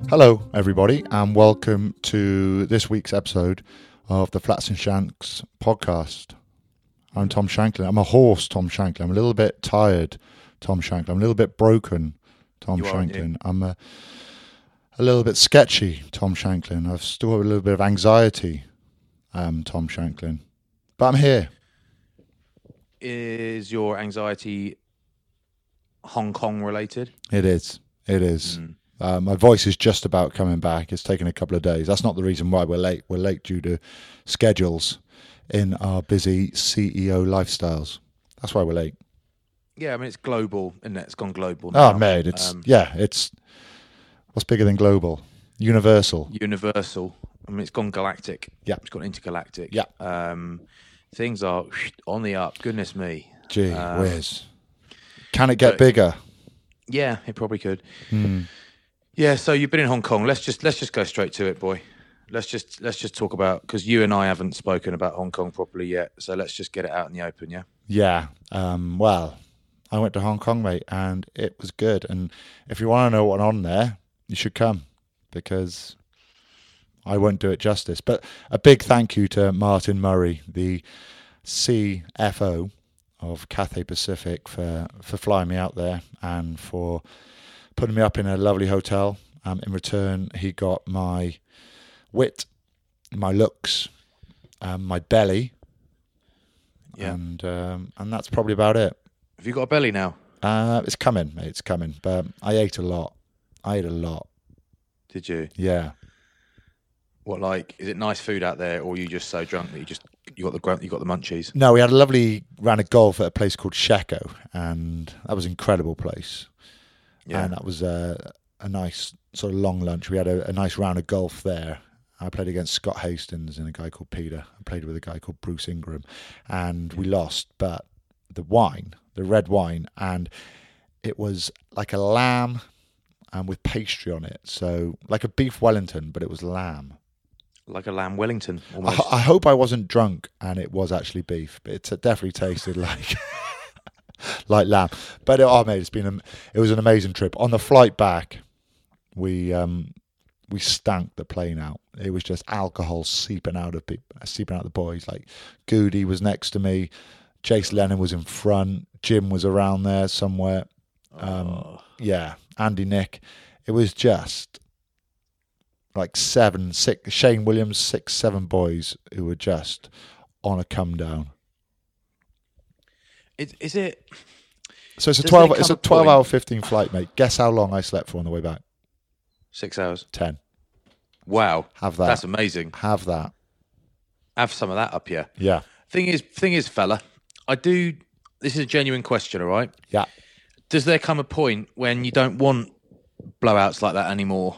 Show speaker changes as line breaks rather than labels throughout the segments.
Hello, everybody, and welcome to this week's episode of the Flats and Shanks podcast. I'm Tom Shanklin. I'm a horse, Tom Shanklin. I'm a little bit tired, Tom Shanklin. I'm a little bit broken, Tom
You are, aren't you?
Shanklin. I'm a little bit sketchy, Tom Shanklin. I've still got a little bit of anxiety, Tom Shanklin. But I'm here.
Is your anxiety Hong Kong related?
It is. It is. My voice is just about coming back. It's taken a couple of days. That's not the reason why we're late. We're late due to schedules in our busy CEO lifestyles. That's why we're late.
Yeah, I mean it's global, isn't it? It's gone global now.
Oh, mate, it's what's bigger than global? Universal.
Universal. I mean it's gone galactic.
Yeah.
It's gone intergalactic.
Yeah.
Things are on the up. Goodness me.
Gee whiz. Can it get bigger?
Yeah, it probably could. Yeah. So you've been in Hong Kong. Let's just go straight to it, boy. Let's just talk about, because you and I haven't spoken about Hong Kong properly yet. So let's just get it out in the open. Yeah.
Yeah. Well, I went to Hong Kong, mate, and it was good. And if you want to know what's on there, you should come, because I won't do it justice. But a big thank you to Martin Murray, the CFO of Cathay Pacific, for flying me out there and for putting me up in a lovely hotel. In return, he got my wit, my looks, my belly,
Yeah.
and that's probably about it.
Have you got a belly now?
It's coming, mate. It's coming. But I ate a lot.
Did you?
Yeah.
What, like, is it nice food out there, or are you just so drunk that you got the munchies?
No, we had a lovely round of golf at a place called Sheko, and that was an incredible place.
Yeah.
And that was a nice sort of long lunch. We had a nice round of golf there. I played against Scott Hastings and a guy called Peter. I played with a guy called Bruce Ingram, and we lost. But the red wine, and it was like a lamb and with pastry on it. So like a beef Wellington, but it was lamb.
Like a lamb Wellington, almost.
I hope I wasn't drunk and it was actually beef, but it definitely tasted like like lamb. But mate, it was an amazing trip. On the flight back, we stank the plane out. It was just alcohol seeping out of the boys. Like Goody was next to me, Jace Lennon was in front, Jim was around there somewhere. Yeah, Andy Nick. It was just like 7, 6, Shane Williams, 6, 7 boys who were just on a come down.
Is it?
So it's a
Does
12.
there
It's a
come a
12-hour,
point-
15 flight, mate. Guess how long I slept for on the way back?
6 hours.
10.
Wow.
Have that.
That's amazing.
Have that.
Have some of that up here.
Yeah.
Thing is, fella, this is a genuine question, all right?
Yeah.
Does there come a point when you don't want blowouts like that anymore?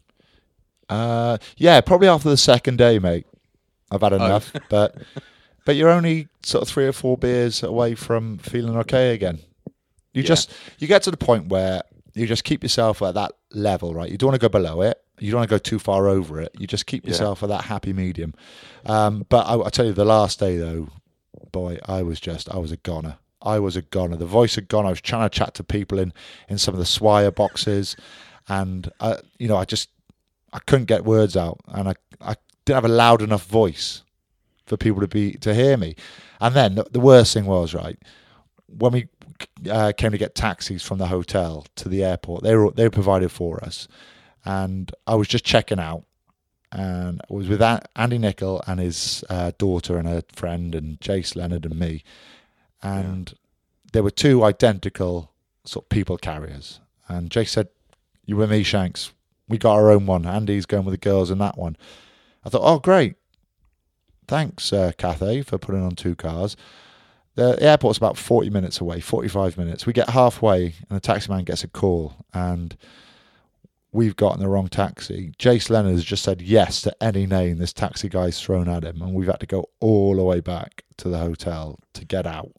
Yeah, probably after the second day, mate. I've had enough, but you're only sort of 3 or 4 beers away from feeling okay again. You get to the point where you just keep yourself at that level, right? You don't want to go below it. You don't want to go too far over it. You just keep yourself at that happy medium. But I tell you, the last day though, boy, I was a goner. I was a goner. The voice had gone. I was trying to chat to people in some of the Swire boxes, and I couldn't get words out, and I didn't have a loud enough voice for people to hear me. And then the worst thing was, right, when we came to get taxis from the hotel to the airport, they were provided for us, and I was just checking out, and I was with Andy Nicol and his daughter and her friend, and Jace Leonard and me, and there were 2 identical sort of people carriers, and Jace said, "You with me, Shanks? We got our own one. Andy's going with the girls in that one." I thought, oh, great. Thanks, Cathay, for putting on 2 cars. The airport's about 40 minutes away, 45 minutes. We get halfway and the taxi man gets a call and we've gotten the wrong taxi. Jace Leonard has just said yes to any name this taxi guy's thrown at him, and we've had to go all the way back to the hotel to get out.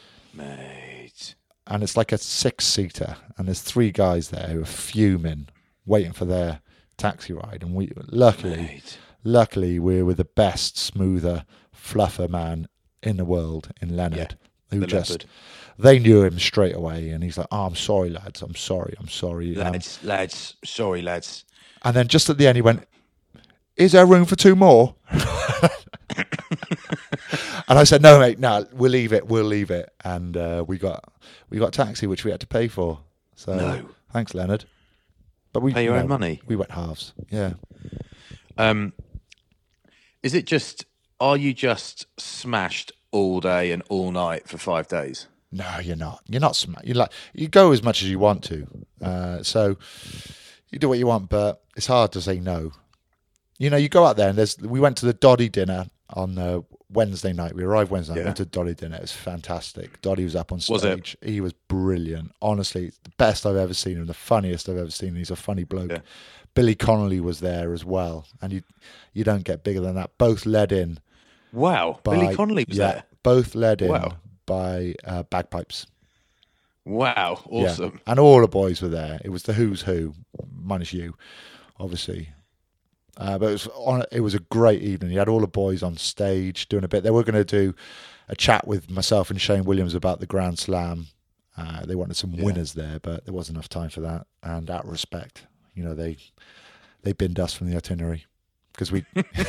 Mate.
And it's like a 6-seater and there's 3 guys there who are fuming, waiting for their taxi ride, and we luckily we're with the best smoother fluffer man in the world in Leonard, who just
leopard.
They knew him straight away, and he's like, "Oh, I'm sorry, lads. I'm sorry.
Lads, sorry, lads.
And then just at the end, he went, "Is there room for 2 more?" And I said, "No, mate, no, we'll leave it." And we got a taxi, which we had to pay for. So
No.
thanks, Leonard. But we
Pay your own money?
We went halves. Yeah.
Is it just? Are you just smashed all day and all night for 5 days?
No, you're not. You're not smart. You go as much as you want to. So you do what you want, but it's hard to say no. You know, you go out there and we went to the Doddy dinner on Wednesday night. We arrived Wednesday night, went to Doddy dinner. It was fantastic. Doddy was up on stage.
Was it?
He was brilliant. Honestly, the best I've ever seen him, the funniest I've ever seen him. He's a funny bloke. Yeah. Billy Connolly was there as well. And you don't get bigger than that. Both led in.
Wow. Billy Connolly was there?
Both led in by bagpipes.
Wow. Awesome.
Yeah. And all the boys were there. It was the who's who, minus you, obviously. But it was a great evening. You had all the boys on stage doing a bit. They were going to do a chat with myself and Shane Williams about the Grand Slam. They wanted some winners there, but there wasn't enough time for that. And out of respect, they binned us from the itinerary because we.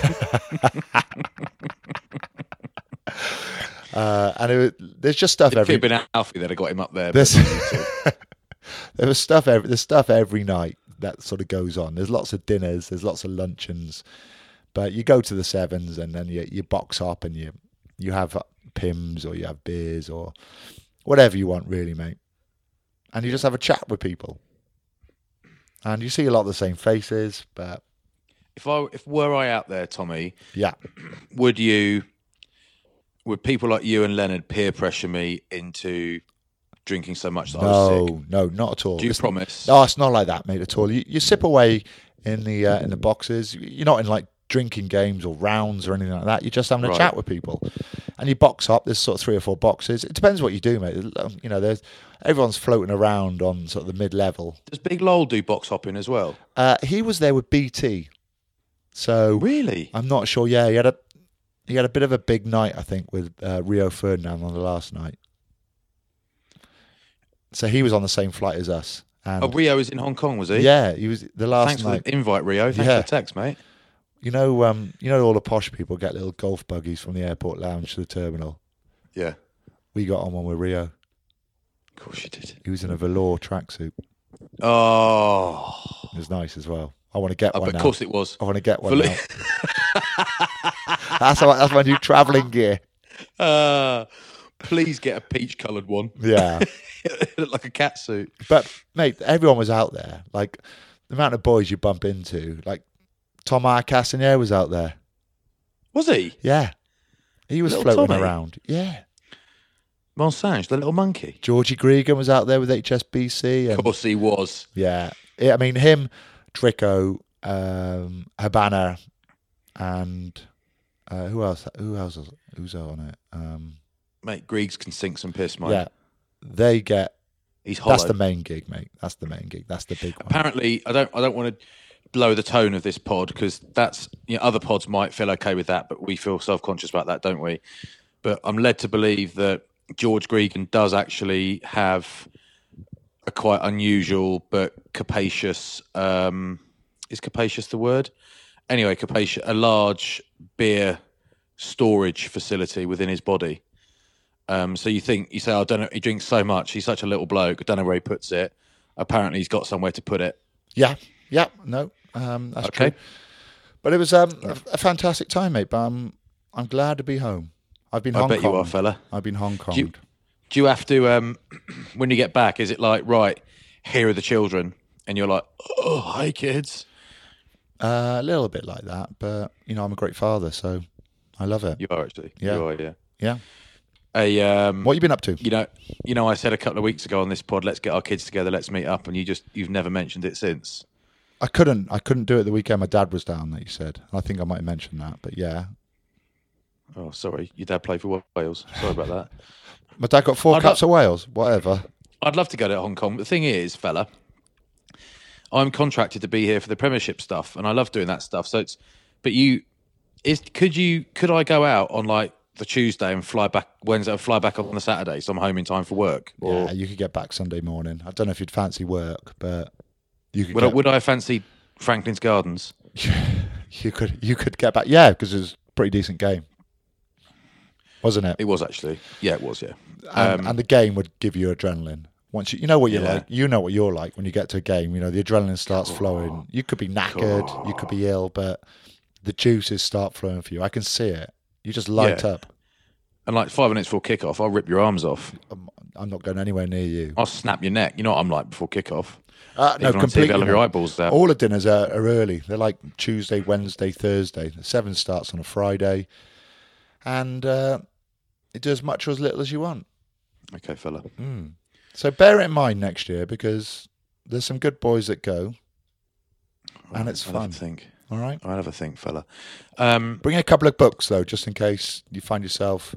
And there's just stuff every.
It could have been Alfie that had got him up there.
There's stuff every night that sort of goes on. There's lots of dinners, there's lots of luncheons, but you go to the Sevens and then you box up and you have Pims or you have beers or whatever you want, really, mate. And you just have a chat with people, and you see a lot of the same faces. But
if were I out there, Tommy,
yeah,
would people like you and Leonard peer pressure me into drinking so much that I was sick?
No, not at all.
Do you promise?
No, it's not like that, mate, at all. You sip away in the boxes. You're not in like drinking games or rounds or anything like that. You're just having a chat with people, and you box up. There's sort of 3 or 4 boxes. It depends what you do, mate. Everyone's floating around on sort of the mid-level.
Does Big Lowell do box hopping as well?
He was there with BT. So
really,
I'm not sure. Yeah, he had a bit of a big night, I think, with Rio Ferdinand on the last night. So he was on the same flight as us. And
Rio was in Hong Kong, was he?
Yeah, he was the last
Thanks
night.
Thanks for the invite, Rio. Thanks for the text, mate.
You know all the posh people get little golf buggies from the airport lounge to the terminal.
Yeah.
We got on one with Rio.
Of course you did.
He was in a velour tracksuit.
Oh.
It was nice as well. I want to get one now.
Of course it was.
I want to get one now. That's my new travelling gear.
Please get a peach-coloured one.
Yeah.
It looked like a cat suit.
But, mate, everyone was out there. Like, the amount of boys you bump into. Like, Tom Arcassinier was out there.
Was he?
Yeah. He was
little
floating
Tommy?
around. Yeah.
Monsange, the little monkey.
Georgie Gregan was out there with HSBC. And,
of course he was.
Yeah. I mean, him, Drico, Habana, and who else? Who's on it?
Mate, Griggs can sink some piss, mate.
Yeah. They get.
He's hollow.
That's the main gig, mate. That's the main gig. That's the big one.
Apparently, I don't want to blow the tone of this pod because that's other pods might feel okay with that, but we feel self-conscious about that, don't we? But I'm led to believe that George Gregan does actually have a quite unusual but capacious. Is capacious the word? Anyway, capacious. A large beer storage facility within his body. So you say, I don't know, he drinks so much, he's such a little bloke, I don't know where he puts it. Apparently he's got somewhere to put it.
Yeah, no, that's
okay.
True. But it was a fantastic time, mate, but I'm glad to be home. I've been Hong Kong.
I bet you are, fella.
I've been Hong Kong.
Do you have to, when you get back, is it like, right, here are the children, and you're like, oh, hi, kids?
A little bit like that, but, I'm a great father, so I love it.
You are, actually.
Yeah.
You are, yeah.
Yeah.
What
have you been up to?
I said a couple of weeks ago on this pod, let's get our kids together, let's meet up, and you've never mentioned it since.
I couldn't do it the weekend my dad was down, that you said. I think I might have mentioned that, but yeah.
Oh, sorry. Your dad played for Wales. Sorry about that.
My dad got 4 caps of Wales. Whatever.
I'd love to go to Hong Kong. But the thing is, fella, I'm contracted to be here for the Premiership stuff, and I love doing that stuff. So could I go out on like the Tuesday and fly back Wednesday and fly back on the Saturday, so I'm home in time for work?
Yeah, you could get back Sunday morning. I don't know if you'd fancy work, but you could.
Would I fancy Franklin's Gardens.
You could get back. Yeah, because it was a pretty decent game, wasn't it?
It was actually. Yeah, it was. Yeah.
And the game would give you adrenaline. Once you know what you're
Yeah.
like, you know what you're like when you get to a game. You know the adrenaline starts flowing. You could be knackered, you could be ill, but the juices start flowing for you. I can see it. You just light
Yeah.
up.
And like 5 minutes before kickoff, I'll rip your arms off.
I'm not going anywhere near you.
I'll snap your neck. You know what I'm like before kickoff.
No,
Even on TV,
completely.
I'll have your
not.
eyeballs out.
All the dinners are early. They're like Tuesday, Wednesday, Thursday. The 7 starts on a Friday, and it does much or as little as you want.
Okay, fella.
So bear it in mind next year because there's some good boys that go, and it's
I'll
fun.
have a think.
All right.
I'll have a think, fella.
Bring a couple of books though, just in case you find yourself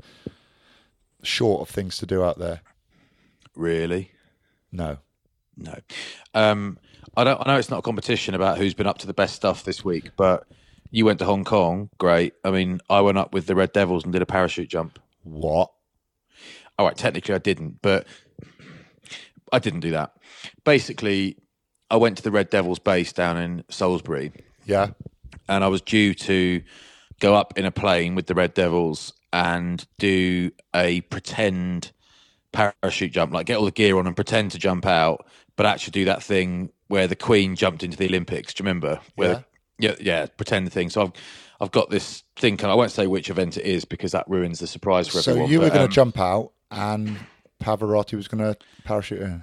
short of things to do out there.
Really?
No.
No. I know it's not a competition about who's been up to the best stuff this week, but you went to Hong Kong. Great. I mean, I went up with the Red Devils and did a parachute jump.
What?
All right, technically I didn't, but I didn't do that. Basically, I went to the Red Devils base down in Salisbury,
Yeah.
and I was due to go up in a plane with the Red Devils and do a pretend parachute jump, like get all the gear on and pretend to jump out, but actually do that thing where the Queen jumped into the Olympics. Do you remember? Where yeah, pretend thing. So I've got this thing. I won't say which event it is because that ruins the surprise for
So
everyone.
you were going to jump out, and Pavarotti was going to parachute in.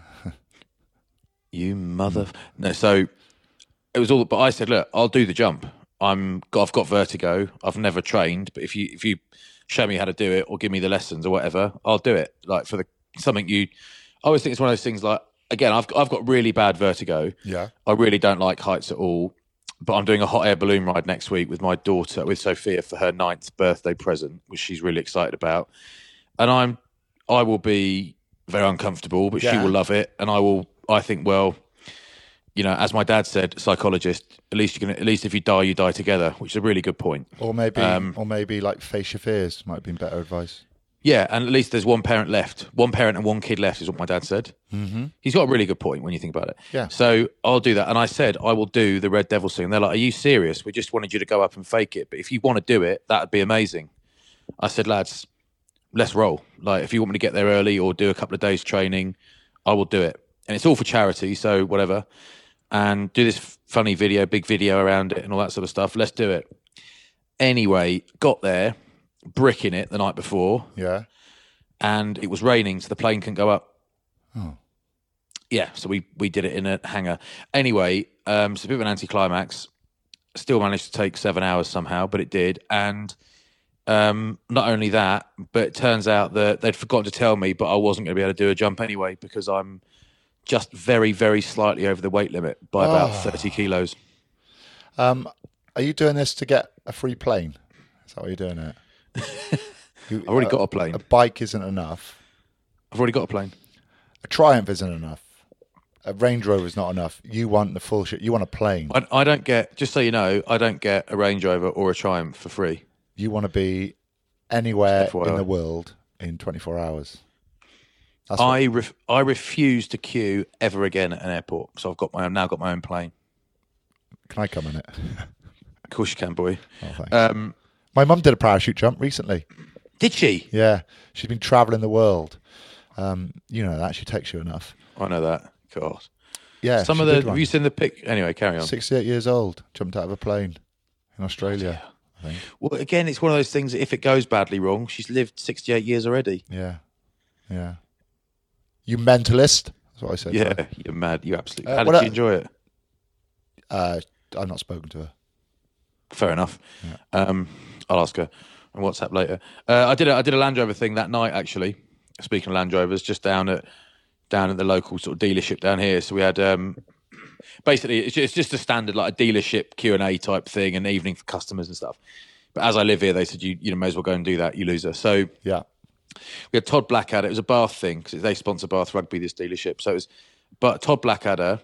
You mother. No, so it was all. But I said, look, I'll do the jump. I've got vertigo. I've never trained, but if you show me how to do it or give me the lessons or whatever, I'll do it. Like for something you. I always think it's one of those things. Like again, I've got really bad vertigo.
Yeah.
I really don't like heights at all. But I'm doing a hot air balloon ride next week with my daughter, with Sophia, for her 9th birthday present, which she's really excited about. And I will be very uncomfortable, but she
Yeah.
will love it. And I think, well, you know, as my dad said, psychologist, at least if you die, you die together, which is a really good point.
Or maybe like face your fears might have been better advice.
Yeah, and at least there's one parent left. One parent and one kid left is what my dad said. Mm-hmm. He's got a really good point when you think about it.
Yeah.
So I'll do that. And I said, I will do the Red Devils thing. And they're like, are you serious? We just wanted you to go up and fake it. But if you want to do it, that would be amazing. I said, lads, let's roll. Like, if you want me to get there early or do a couple of days training, I will do it. And it's all for charity, so whatever. And do this funny video, big video around it and all that sort of stuff. Let's do it. Anyway, got there, bricking it the night before.
Yeah.
And it was raining, so the plane couldn't go up.
Oh.
Yeah, so we did it in a hangar. Anyway, it's a bit of an anticlimax. Still managed to take 7 hours somehow, but it did. And not only that, but it turns out that they'd forgotten to tell me, but I wasn't going to be able to do a jump anyway because I'm just very, very slightly over the weight limit by about 30 kilos.
Are you doing this to get a free plane? Is that why you're doing it?
I've already got a plane.
A bike isn't enough.
I've already got a plane.
A Triumph isn't enough. A Range Rover is not enough. You want the full shit. You want a plane.
I don't get, just so you know, I don't get a Range Rover or a Triumph for free.
You want to be anywhere
FYI.
in the world in 24 hours. That's
I refuse to queue ever again at an airport. So I've now got my own plane.
Can I come in it?
Of course you can, boy.
Oh, thanks. My mum did a parachute jump recently.
Did she?
Yeah. She's been travelling the world. You know that. She takes you enough.
I know that. God.
Yeah.
Some
she
of the.
did
Have
one.
you seen the pic? Anyway, carry on.
68 years old. Jumped out of a plane in Australia, I think.
Well, again, it's one of those things. If it goes badly wrong, she's lived 68 years already.
Yeah. Yeah. You mentalist. That's what I said.
Yeah,
to her.
you're mad. You absolutely. How
what
did she enjoy it?
I've not spoken to her.
Fair enough. Yeah. I'll ask her on WhatsApp later. I did a Land Rover thing that night, actually. Speaking of Land Rovers, just down at the local sort of dealership down here. So we had basically it's just a standard like a dealership Q&A type thing, an evening for customers and stuff. But as I live here, they said you may as well go and do that, you loser. So
Yeah.
we had Todd Blackadder. It was a Bath thing because they sponsor Bath Rugby, this dealership. So it was, but Todd Blackadder,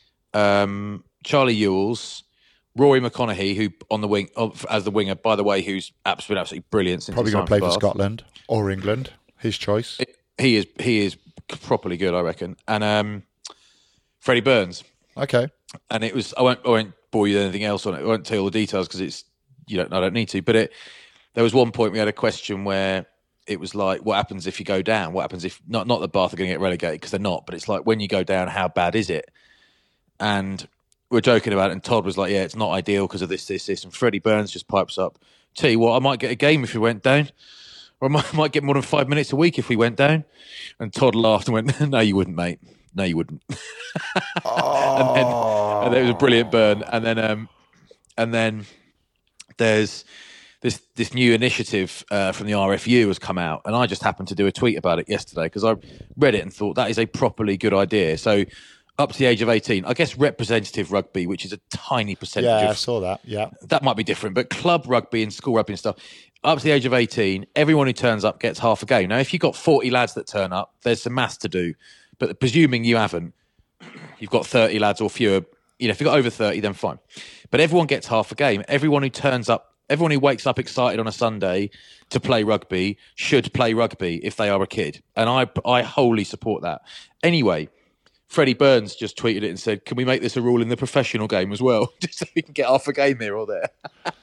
Charlie Ewells, Rory McConaughey, who on the wing as the winger, by the way, who's been absolutely brilliant since
Probably
his
going to
time
play for
Bath.
Scotland or England. His choice.
He is properly good, I reckon. And Freddie Burns.
Okay.
And it was I won't bore you with anything else on it. I won't tell you all the details because it's I don't need to. But there was one point we had a question where it was like, what happens if you go down? What happens if not that Bath are going to get relegated, because they're not, but it's like, when you go down, how bad is it? And we're joking about it, and Todd was like, yeah, it's not ideal because of this. And Freddie Burns just pipes up, tell you what, I might get a game if we went down, or I might get more than 5 minutes a week if we went down. And Todd laughed and went, no, you wouldn't, mate. No, you wouldn't. and then it was a brilliant burn. And then there's this new initiative from the RFU has come out, and I just happened to do a tweet about it yesterday because I read it and thought that is a properly good idea. So up to the age of 18, I guess representative rugby, which is a tiny percentage.
Yeah, I saw that. Yeah,
that might be different, but club rugby and school rugby and stuff. Up to the age of 18, everyone who turns up gets half a game. Now, if you've got 40 lads that turn up, there's some maths to do. But presuming you haven't, you've got 30 lads or fewer. If you've got over 30, then fine. But everyone gets half a game. Everyone who turns up, everyone who wakes up excited on a Sunday to play rugby should play rugby if they are a kid. And I wholly support that. Anyway, Freddie Burns just tweeted it and said, can we make this a rule in the professional game as well? Just so we can get half a game here or there.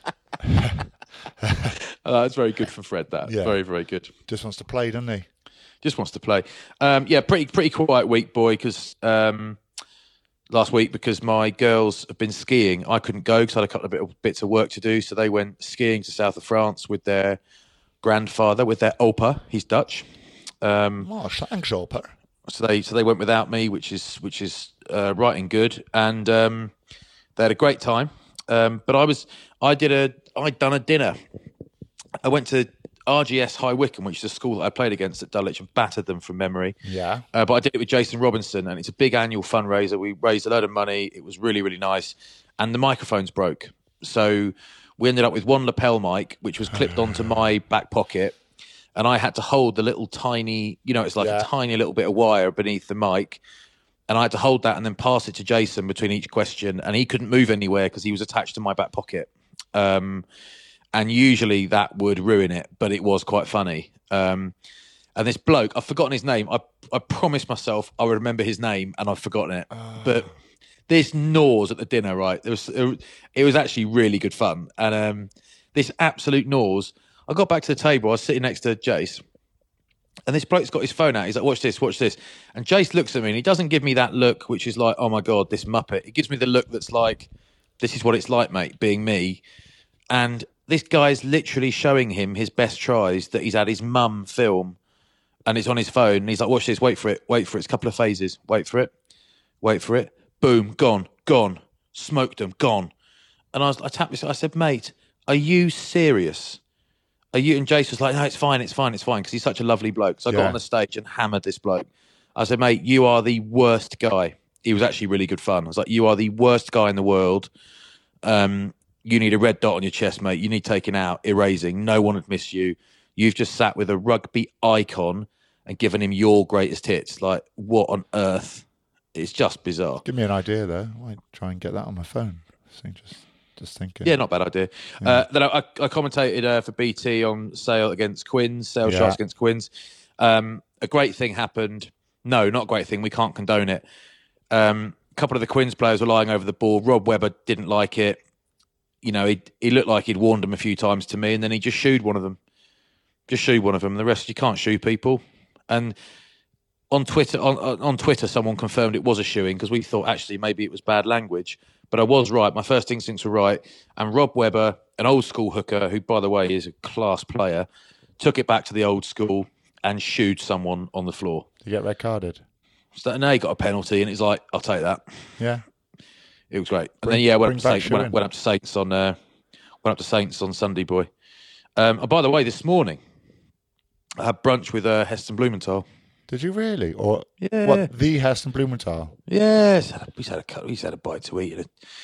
That's very good for Fred, that. Yeah. Very, very good.
Just wants to play, doesn't he?
Just wants to play. Pretty quiet week, boy, because last week, because my girls have been skiing. I couldn't go because I had a couple of bits of work to do. So they went skiing to south of France with their grandfather, with their opa. He's Dutch.
Thanks, opa.
So they went without me, which is right and good. And they had a great time. But I'd done a dinner. I went to RGS High Wycombe, which is a school that I played against at Dulwich, and battered them from memory.
Yeah.
But I did it with Jason Robinson, and it's a big annual fundraiser. We raised a load of money. It was really, really nice. And the microphones broke. So we ended up with one lapel mic, which was clipped onto my back pocket. And I had to hold the little tiny, it's like a tiny little bit of wire beneath the mic. And I had to hold that and then pass it to Jason between each question. And he couldn't move anywhere because he was attached to my back pocket. And usually that would ruin it, but it was quite funny. And this bloke, I've forgotten his name. I promised myself I would remember his name, and I've forgotten it. But this gnaws at the dinner, right? It was actually really good fun. And this absolute gnaws. I got back to the table. I was sitting next to Jace, and this bloke's got his phone out. He's like, watch this, watch this. And Jace looks at me, and he doesn't give me that look, which is like, oh my God, this Muppet. He gives me the look that's like, this is what it's like, mate, being me. And this guy's literally showing him his best tries that he's had his mum film, and it's on his phone. And he's like, watch this, wait for it. It's a couple of phases. Wait for it. Boom, gone. Smoked them, gone. And I tapped this. I said, mate, are you serious? Are you? And Jace was like, no, it's fine. Because he's such a lovely bloke. So I got on the stage and hammered this bloke. I said, mate, you are the worst guy. He was actually really good fun. I was like, you are the worst guy in the world. You need a red dot on your chest, mate. You need taken out, erasing. No one would miss you. You've just sat with a rugby icon and given him your greatest hits. Like, what on earth? It's just bizarre.
Give me an idea, though. I might try and get that on my phone. So just thinking.
Yeah, not bad idea. Yeah. Then I commentated for BT on Sale against Quins, Sale Sharks against Quins. A great thing happened. No, not a great thing. We can't condone it. A couple of the Quins players were lying over the ball. Rob Webber didn't like it. He looked like he'd warned them a few times to me, and then he just shooed one of them. The rest, you can't shoot people. And on Twitter, someone confirmed it was a shooing because we thought actually maybe it was bad language. But I was right. My first instincts were right. And Rob Webber, an old school hooker, who, by the way, is a class player, took it back to the old school and shooed someone on the floor.
Did you get red carded?
So now he got a penalty, and it's like, I'll take that.
Yeah.
It was great. And then went up to Saints on Sunday, boy. By the way, this morning I had brunch with Heston Blumenthal.
Did you really? Or what? The Heston Blumenthal?
Yes, he's had a bite to eat.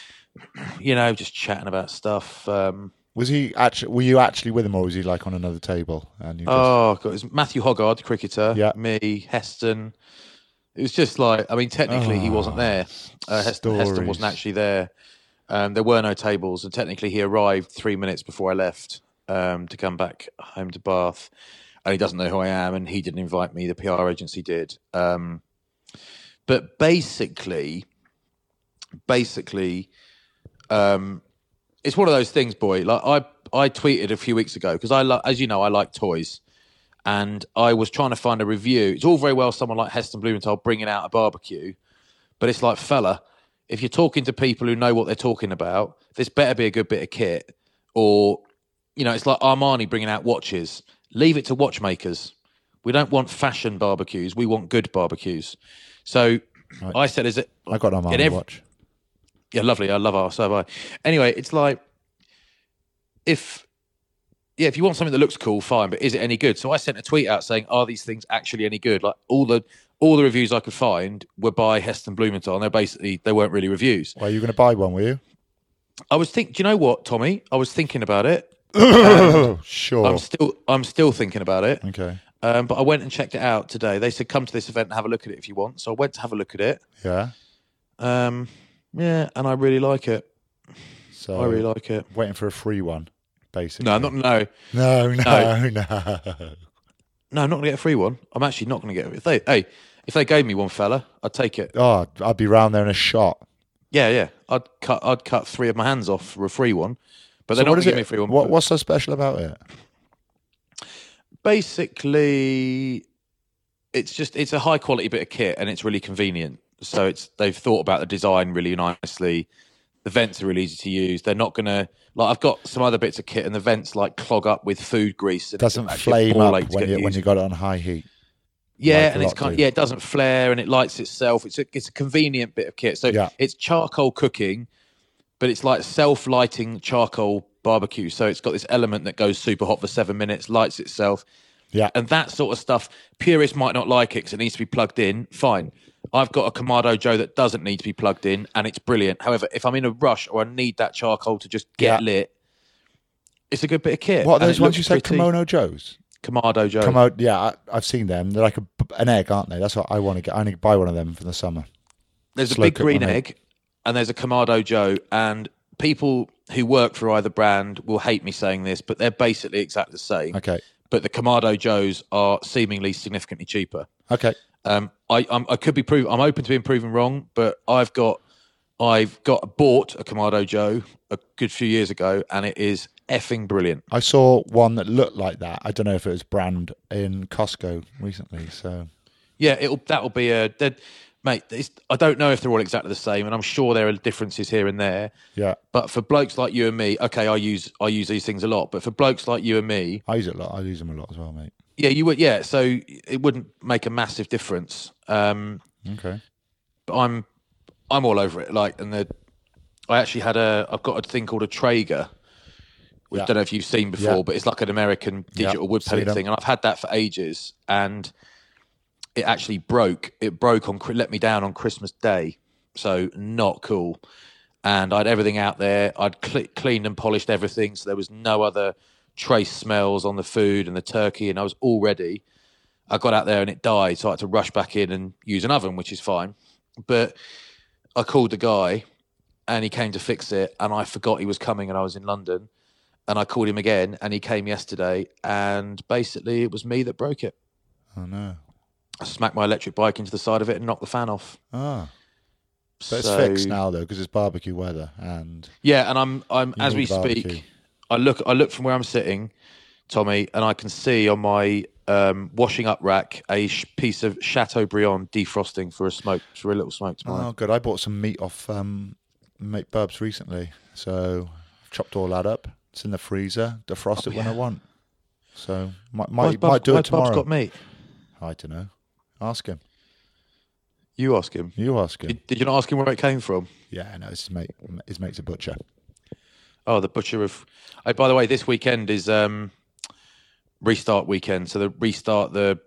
Just chatting about stuff.
Was he actually? Were you actually with him, or was he like on another table? And you
God, it was Matthew Hoggard, cricketer. Yeah. Me, Heston. It was just like, I mean, technically he wasn't there. Heston wasn't actually there. There were no tables, and technically he arrived 3 minutes before I left to come back home to Bath. And he doesn't know who I am, and he didn't invite me. The PR agency did. But basically, it's one of those things, boy. Like I tweeted a few weeks ago because as you know, I like toys, and I was trying to find a review. It's all very well someone like Heston Blumenthal bringing out a barbecue, but it's like, fella, if you're talking to people who know what they're talking about, this better be a good bit of kit. Or, it's like Armani bringing out watches. Leave it to watchmakers. We don't want fashion barbecues. We want good barbecues. So right. I said,
I got an Armani watch.
Yeah, lovely. I love ours. So have I. Anyway, it's like, if you want something that looks cool, fine, but is it any good? So I sent a tweet out saying, are these things actually any good? Like all the reviews I could find were by Heston Blumenthal, and they weren't really reviews.
Well, you going to buy one, were you?
I was do you know what, Tommy? I was thinking about it.
Sure.
I'm still thinking about it.
Okay.
But I went and checked it out today. They said, come to this event and have a look at it if you want. So I went to have a look at it.
Yeah.
Yeah, and I really like it.
So
I really like it.
Waiting for a free one, basically.
No.
No,
I'm not going to get a free one. I'm actually not going to get it. If they gave me one, fella, I'd take it.
Oh, I'd be round there in a shot.
Yeah. I'd cut 3 of my hands off for a free one. But they're not going to give me a free one.
What's so special about it?
Basically, it's a high quality bit of kit, and it's really convenient. So they've thought about the design really nicely. The vents are really easy to use. They're not going to, like, I've got some other bits of kit, and the vents like clog up with food grease.
It doesn't flame up when you got it on high heat.
Yeah, and it doesn't flare, and it lights itself. It's a convenient bit of kit. So It's charcoal cooking, but it's like self-lighting charcoal barbecue. So it's got this element that goes super hot for 7 minutes, lights itself.
Yeah.
And that sort of stuff, purists might not like it because it needs to be plugged in. Fine. I've got a Kamado Joe that doesn't need to be plugged in, and it's brilliant. However, if I'm in a rush or I need that charcoal to just get lit, it's a good bit of kit.
What are those ones you said, Kimono Joes?
Kamado Joe.
I've seen them. They're like an egg, aren't they? That's what I want to get. I need to buy one of them for the summer.
There's a big green egg, and there's a Kamado Joe, and people who work for either brand will hate me saying this, but they're basically exactly the same.
Okay.
But the Kamado Joes are seemingly significantly cheaper.
Okay.
I could be proven. I'm open to being proven wrong, but I've bought a Kamado Joe a good few years ago, and it is effing brilliant.
I saw one that looked like that. I don't know if it was brand in Costco recently. So
yeah, that'll be mate. I don't know if they're all exactly the same, and I'm sure there are differences here and there.
Yeah.
But for blokes like you and me, okay, I use these things a lot. But for blokes like you and me,
I use it a lot. I use them a lot as well, mate.
Yeah, you would. Yeah, so it wouldn't make a massive difference.
Okay.
But I'm all over it. Like, and I've got a thing called a Traeger. Which I don't know if you've seen before, but it's like an American digital wood pellet thing, and I've had that for ages. And it actually broke. It let me down on Christmas Day, so not cool. And I had everything out there. I'd cleaned and polished everything, so there was no other trace smells on the food and the turkey, and I was all ready. I got out there and it died, so I had to rush back in and use an oven, which is fine. But I called the guy, and he came to fix it, and I forgot he was coming, and I was in London. And I called him again, and he came yesterday, and basically it was me that broke it.
Oh, no.
I smacked my electric bike into the side of it and knocked the fan off.
Ah. But it's fixed now, though, because it's barbecue weather. And
yeah, and I'm as we speak, I look from where I'm sitting, Tommy, and I can see on my washing up rack a piece of Chateaubriand defrosting for a little smoke tomorrow.
Oh, good. I bought some meat off Mate Bubs recently, so I've chopped all that up. It's in the freezer. Defrost it when I want. So might do it tomorrow.
Bob's got meat?
I don't know. Ask him.
You ask him.
You ask him.
Did you not ask him where it came from?
Yeah, no, his mate's a butcher.
Oh, the butcher of. Oh, by the way, this weekend is restart weekend. So the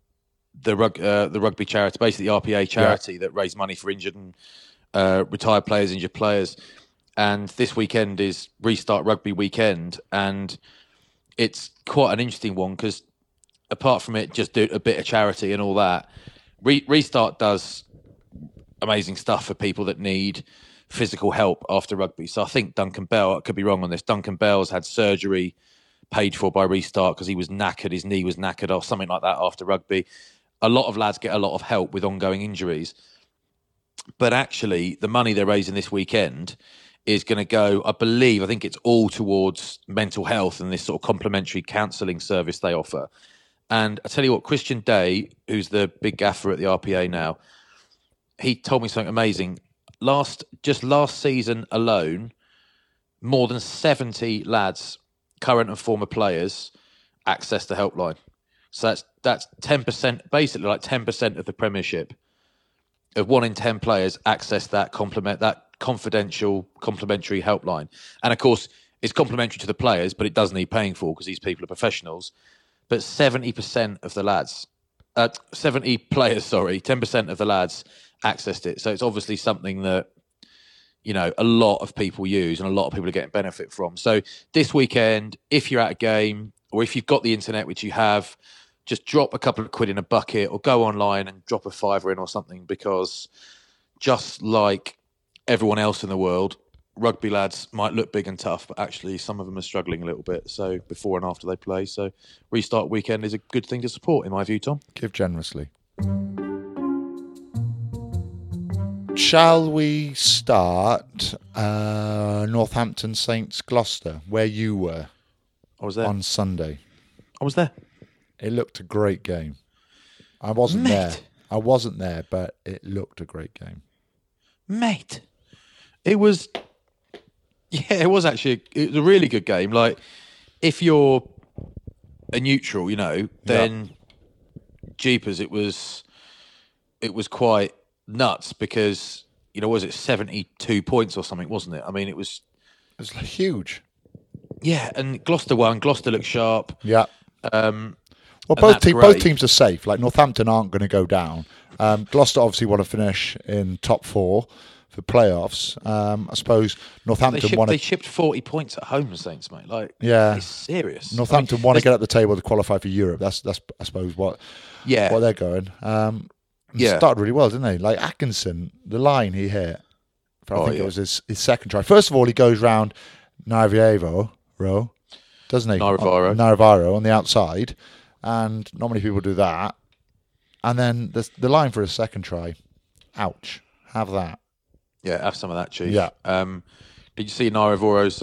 rugby charity, basically the RPA charity that raised money for injured and retired players, injured players. And this weekend is Restart Rugby weekend, and it's quite an interesting one because apart from it just do a bit of charity and all that, Restart does amazing stuff for people that need physical help after rugby. So I think Duncan Bell, I could be wrong on this, Duncan Bell's had surgery paid for by Restart because he was knackered, his knee was knackered or something like that after rugby. A lot of lads get a lot of help with ongoing injuries. But actually, the money they're raising this weekend is going to go, I think it's all towards mental health and this sort of complementary counselling service they offer. And I tell you what, Christian Day, who's the big gaffer at the RPA now, he told me something amazing. Last season alone, more than 70 lads, current and former players, accessed the helpline. So that's 10%, basically like 10% of the Premiership. Of 1 in 10 players access that confidential complementary helpline. And of course, it's complimentary to the players, but it does need paying for because these people are professionals. But 70% of the lads, 70 players, 10% of the lads accessed it. So it's obviously something that, a lot of people use and a lot of people are getting benefit from. So this weekend, if you're at a game or if you've got the internet, which you have, just drop a couple of quid in a bucket or go online and drop a fiver in or something, because just like everyone else in the world, rugby lads might look big and tough, but actually some of them are struggling a little bit. So before and after they play. So Restart Weekend is a good thing to support, in my view, Tom.
Give generously. Shall we start Northampton Saints Gloucester, where you were?
I was there.
On Sunday.
I was there.
It looked a great game. I wasn't there, but it looked a great game.
Mate, it was actually a really good game. Like, if you're a neutral, then jeepers, it was quite nuts because, was it 72 points or something, wasn't it? I mean, it was
huge.
Yeah, and Gloucester won. Gloucester looked sharp.
Yeah. Well, both teams are safe. Like, Northampton aren't going to go down. Gloucester obviously want to finish in top 4 for playoffs. I suppose Northampton
they shipped 40 points at home, the Saints, mate. Like,
yeah,
it's serious.
Northampton want to get up the table to qualify for Europe. That's I suppose what they're going. Started really well, didn't they? Like, Atkinson, the line he hit, I think it was his second try. First of all, he goes round Navarro, doesn't he? Navarro on the outside. And not many people do that. And then the line for his second try. Ouch. Have that.
Yeah, have some of that, Chief.
Yeah.
Did you see Navarro's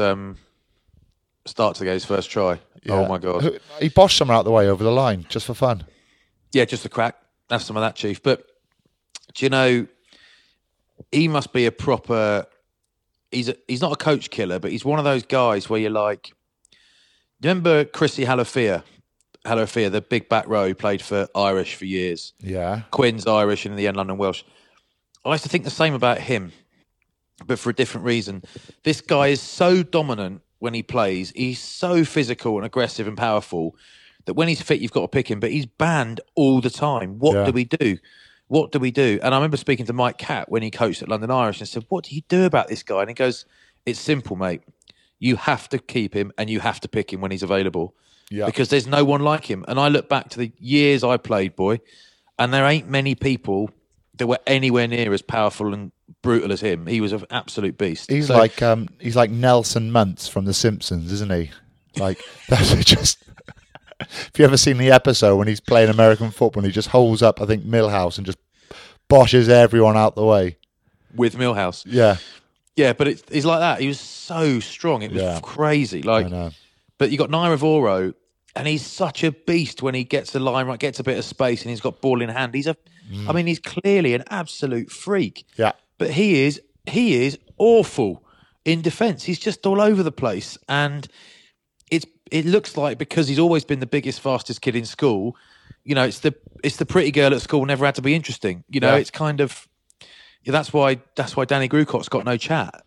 start to get his first try? Yeah. Oh, my God.
He boshed someone out the way over the line, just for fun.
Yeah, just a crack. Have some of that, Chief. But, do you know, he must be a proper... He's not a coach killer, but he's one of those guys where you're like... Remember Chrissy Halafia, the big back row who played for Irish for years.
Yeah.
Quinn's Irish and in the end London Welsh. I used to think the same about him, but for a different reason. This guy is so dominant when he plays. He's so physical and aggressive and powerful that when he's fit, you've got to pick him, but he's banned all the time. What do we do? What do we do? And I remember speaking to Mike Catt when he coached at London Irish and said, what do you do about this guy? And he goes, it's simple, mate. You have to keep him and you have to pick him when he's available. Yeah. Because there's no one like him. And I look back to the years I played, boy, and there ain't many people that were anywhere near as powerful and brutal as him. He was an absolute beast.
He's like Nelson Muntz from The Simpsons, isn't he? Like, that's just... If you ever seen the episode when he's playing American football and he just holds up, I think, Millhouse and just boshes everyone out the way.
With Millhouse.
Yeah.
Yeah, but he's like that. He was so strong. It was crazy. Like, I know. But you got Navarro, and he's such a beast when he gets the line right, gets a bit of space, and he's got ball in hand. I mean, he's clearly an absolute freak.
Yeah.
But he is awful in defence. He's just all over the place, and it looks like because he's always been the biggest, fastest kid in school. It's the pretty girl at school never had to be interesting. It's kind of. Yeah, that's why Danny Grucott's got no chat,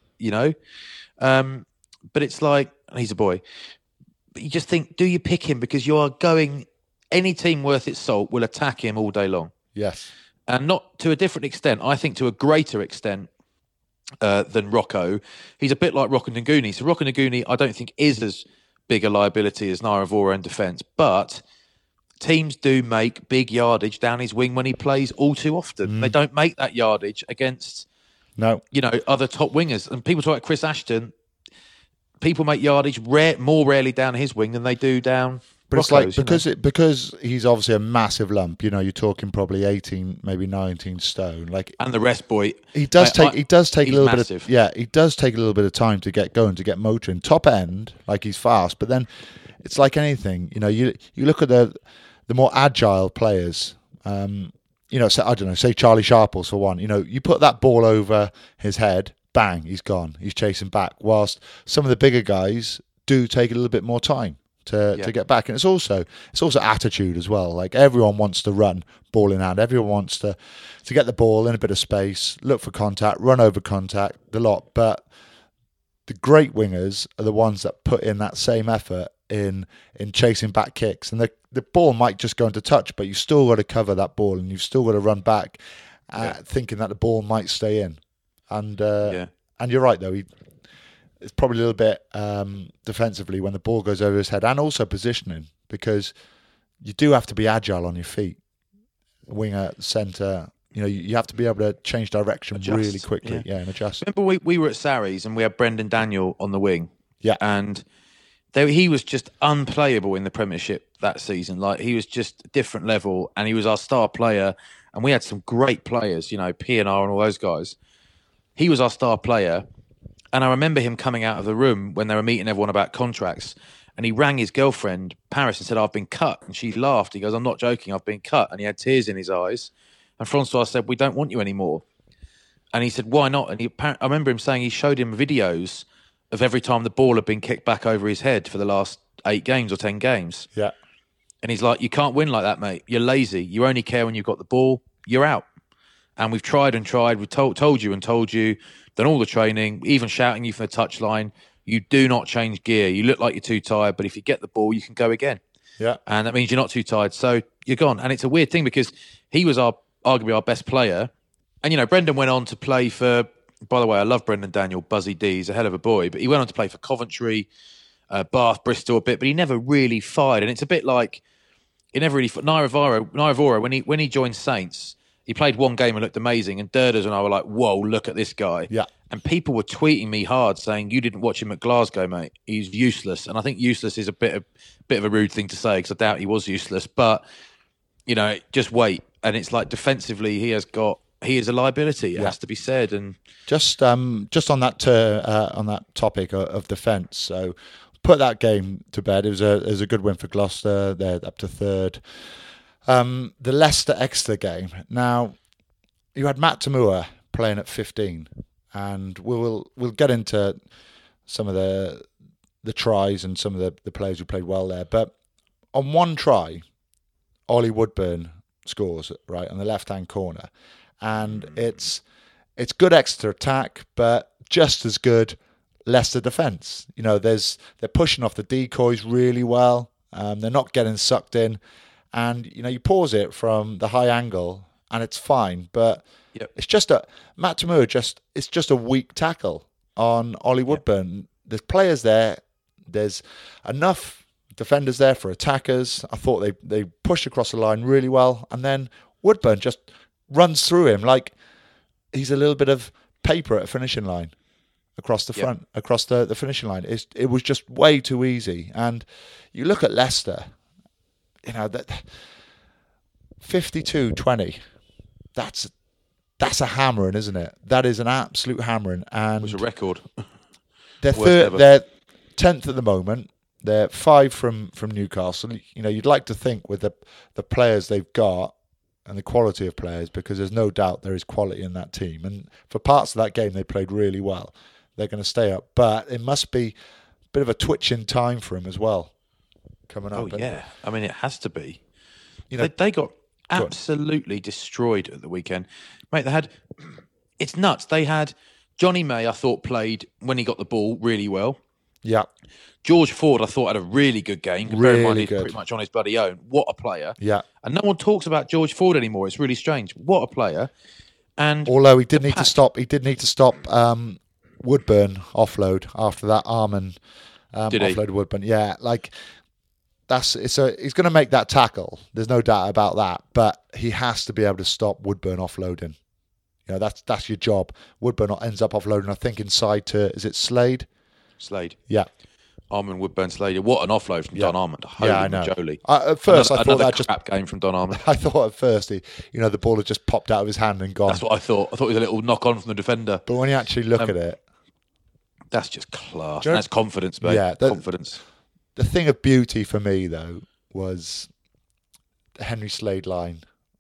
But it's like, he's a boy. But you just think, do you pick him? Because you are going, any team worth its salt will attack him all day long.
Yes.
And not to a different extent, I think to a greater extent than Rocco. He's a bit like Rokonaguni. So Rokonaguni, I don't think is as big a liability as Naravoro in defence. But... teams do make big yardage down his wing when he plays all too often. They don't make that yardage against, other top wingers. And people talk about Chris Ashton. People make yardage more rarely down his wing than they do down
But it's like because he's obviously a massive lump. You know, you're talking probably 18, maybe 19 stone. Like,
and the rest, boy,
he does take a little
massive.
bit of he does take a little bit of time to get going, to get motoring. Top end, like he's fast, but then it's like anything. You know, you look at the more agile players. You know, so, I don't know, say Charlie Sharples for one. You know, you put that ball over his head, bang, he's gone. He's chasing back. Whilst some of the bigger guys do take a little bit more time to get back. And it's also attitude as well. Like, everyone wants to run, ball in hand. Everyone wants to get the ball in a bit of space, look for contact, run over contact, the lot. But the great wingers are the ones that put in that same effort in chasing back kicks, and the ball might just go into touch, but you've still got to cover that ball, and you've still got to run back, thinking that the ball might stay in. And and you're right, though, it's probably a little bit defensively when the ball goes over his head, and also positioning, because you do have to be agile on your feet. Winger, centre, you know, you have to be able to change direction really quickly, and adjust.
Remember, we were at Sarries and we had Brendan Daniel on the wing, and he was just unplayable in the Premiership that season. Like, he was just a different level, and he was our star player. And we had some great players, you know, P&R and all those guys. He was our star player. And I remember him coming out of the room when they were meeting everyone about contracts. And he rang his girlfriend, Paris, and said, "I've been cut." And she laughed. He goes, "I'm not joking, I've been cut." And he had tears in his eyes. And Francois said, "We don't want you anymore." And he said, "Why not?" And I remember him saying he showed him videos of every time the ball had been kicked back over his head for the last 8 games or 10 games.
Yeah.
And he's like, "You can't win like that, mate. You're lazy. You only care when you've got the ball. You're out." And we've tried and tried. We've told you, done all the training, even shouting you from the touchline. You do not change gear. You look like you're too tired, but if you get the ball, you can go again.
Yeah.
And that means you're not too tired. So you're gone. And it's a weird thing because he was arguably our best player. And, you know, Brendan went on to play for, by the way, I love Brendan Daniel, Buzzy D. He's a hell of a boy. But he went on to play for Coventry, Bath, Bristol a bit, but he never really fired. And it's a bit like, he never really, Nairavora, when he joined Saints, he played one game and looked amazing. And Durders and I were like, "Whoa, look at this guy."
Yeah.
And people were tweeting me hard saying, "You didn't watch him at Glasgow, mate. He's useless." And I think useless is a bit of a rude thing to say, because I doubt he was useless. But, you know, just wait. And it's like, defensively, he is a liability. It has to be said. And
just on that topic of defence, so put that game to bed. It was a good win for Gloucester. They're up to third. The Leicester-Exeter game. Now, you had Matt Tamua playing at 15, and we'll get into some of the tries and some of the players who played well there. But on one try, Ollie Woodburn scores right on the left-hand corner, and it's good Exeter attack, but just as good Leicester defence. You know, they're pushing off the decoys really well. They're not getting sucked in. And, you know, you pause it from the high angle and it's fine. But it's just Matt Tamua it's just a weak tackle on Ollie Woodburn. Yep. There's players there. There's enough defenders there for attackers. I thought they pushed across the line really well. And then Woodburn just runs through him like he's a little bit of paper at a finishing line across the front, across the finishing line. It was just way too easy. And you look at Leicester, you know, that 52-20, that's a hammering, isn't it? That is an absolute hammering. And
it was a record.
They're 10th at the moment. They're 5 from Newcastle. You know, you'd like to think with the players they've got and the quality of players, because there's no doubt there is quality in that team. And for parts of that game, they played really well. They're going to stay up. But it must be a bit of a twitching time for them as well coming up.
Oh, yeah. I mean, it has to be. You know, they got absolutely destroyed at the weekend. Mate, it's nuts. They had Johnny May, I thought, played when he got the ball really well.
Yeah.
George Ford, I thought, had a really good game.
Really
in mind, he's
good.
Pretty much on his bloody own. What a player.
Yeah.
And no one talks about George Ford anymore. It's really strange. What a player. And
although he did need to stop Woodburn offload after that Arman offload Woodburn. Yeah, like he's going to make that tackle. There's no doubt about that. But he has to be able to stop Woodburn offloading. You know, that's your job. Woodburn ends up offloading, I think, inside to, is it Slade?
Slade.
Yeah.
Armand Woodburn Slater. What an offload from Don Armand. Holy
I know.
Majoli.
At first, I thought
another
that just
crap game from Don Armand.
I thought at first, the ball had just popped out of his hand and gone.
That's what I thought. I thought it was a little knock on from the defender.
But when you actually look at it,
that's just class.
You know,
that's confidence, mate.
Yeah,
confidence.
The thing of beauty for me though was the Henry Slade line.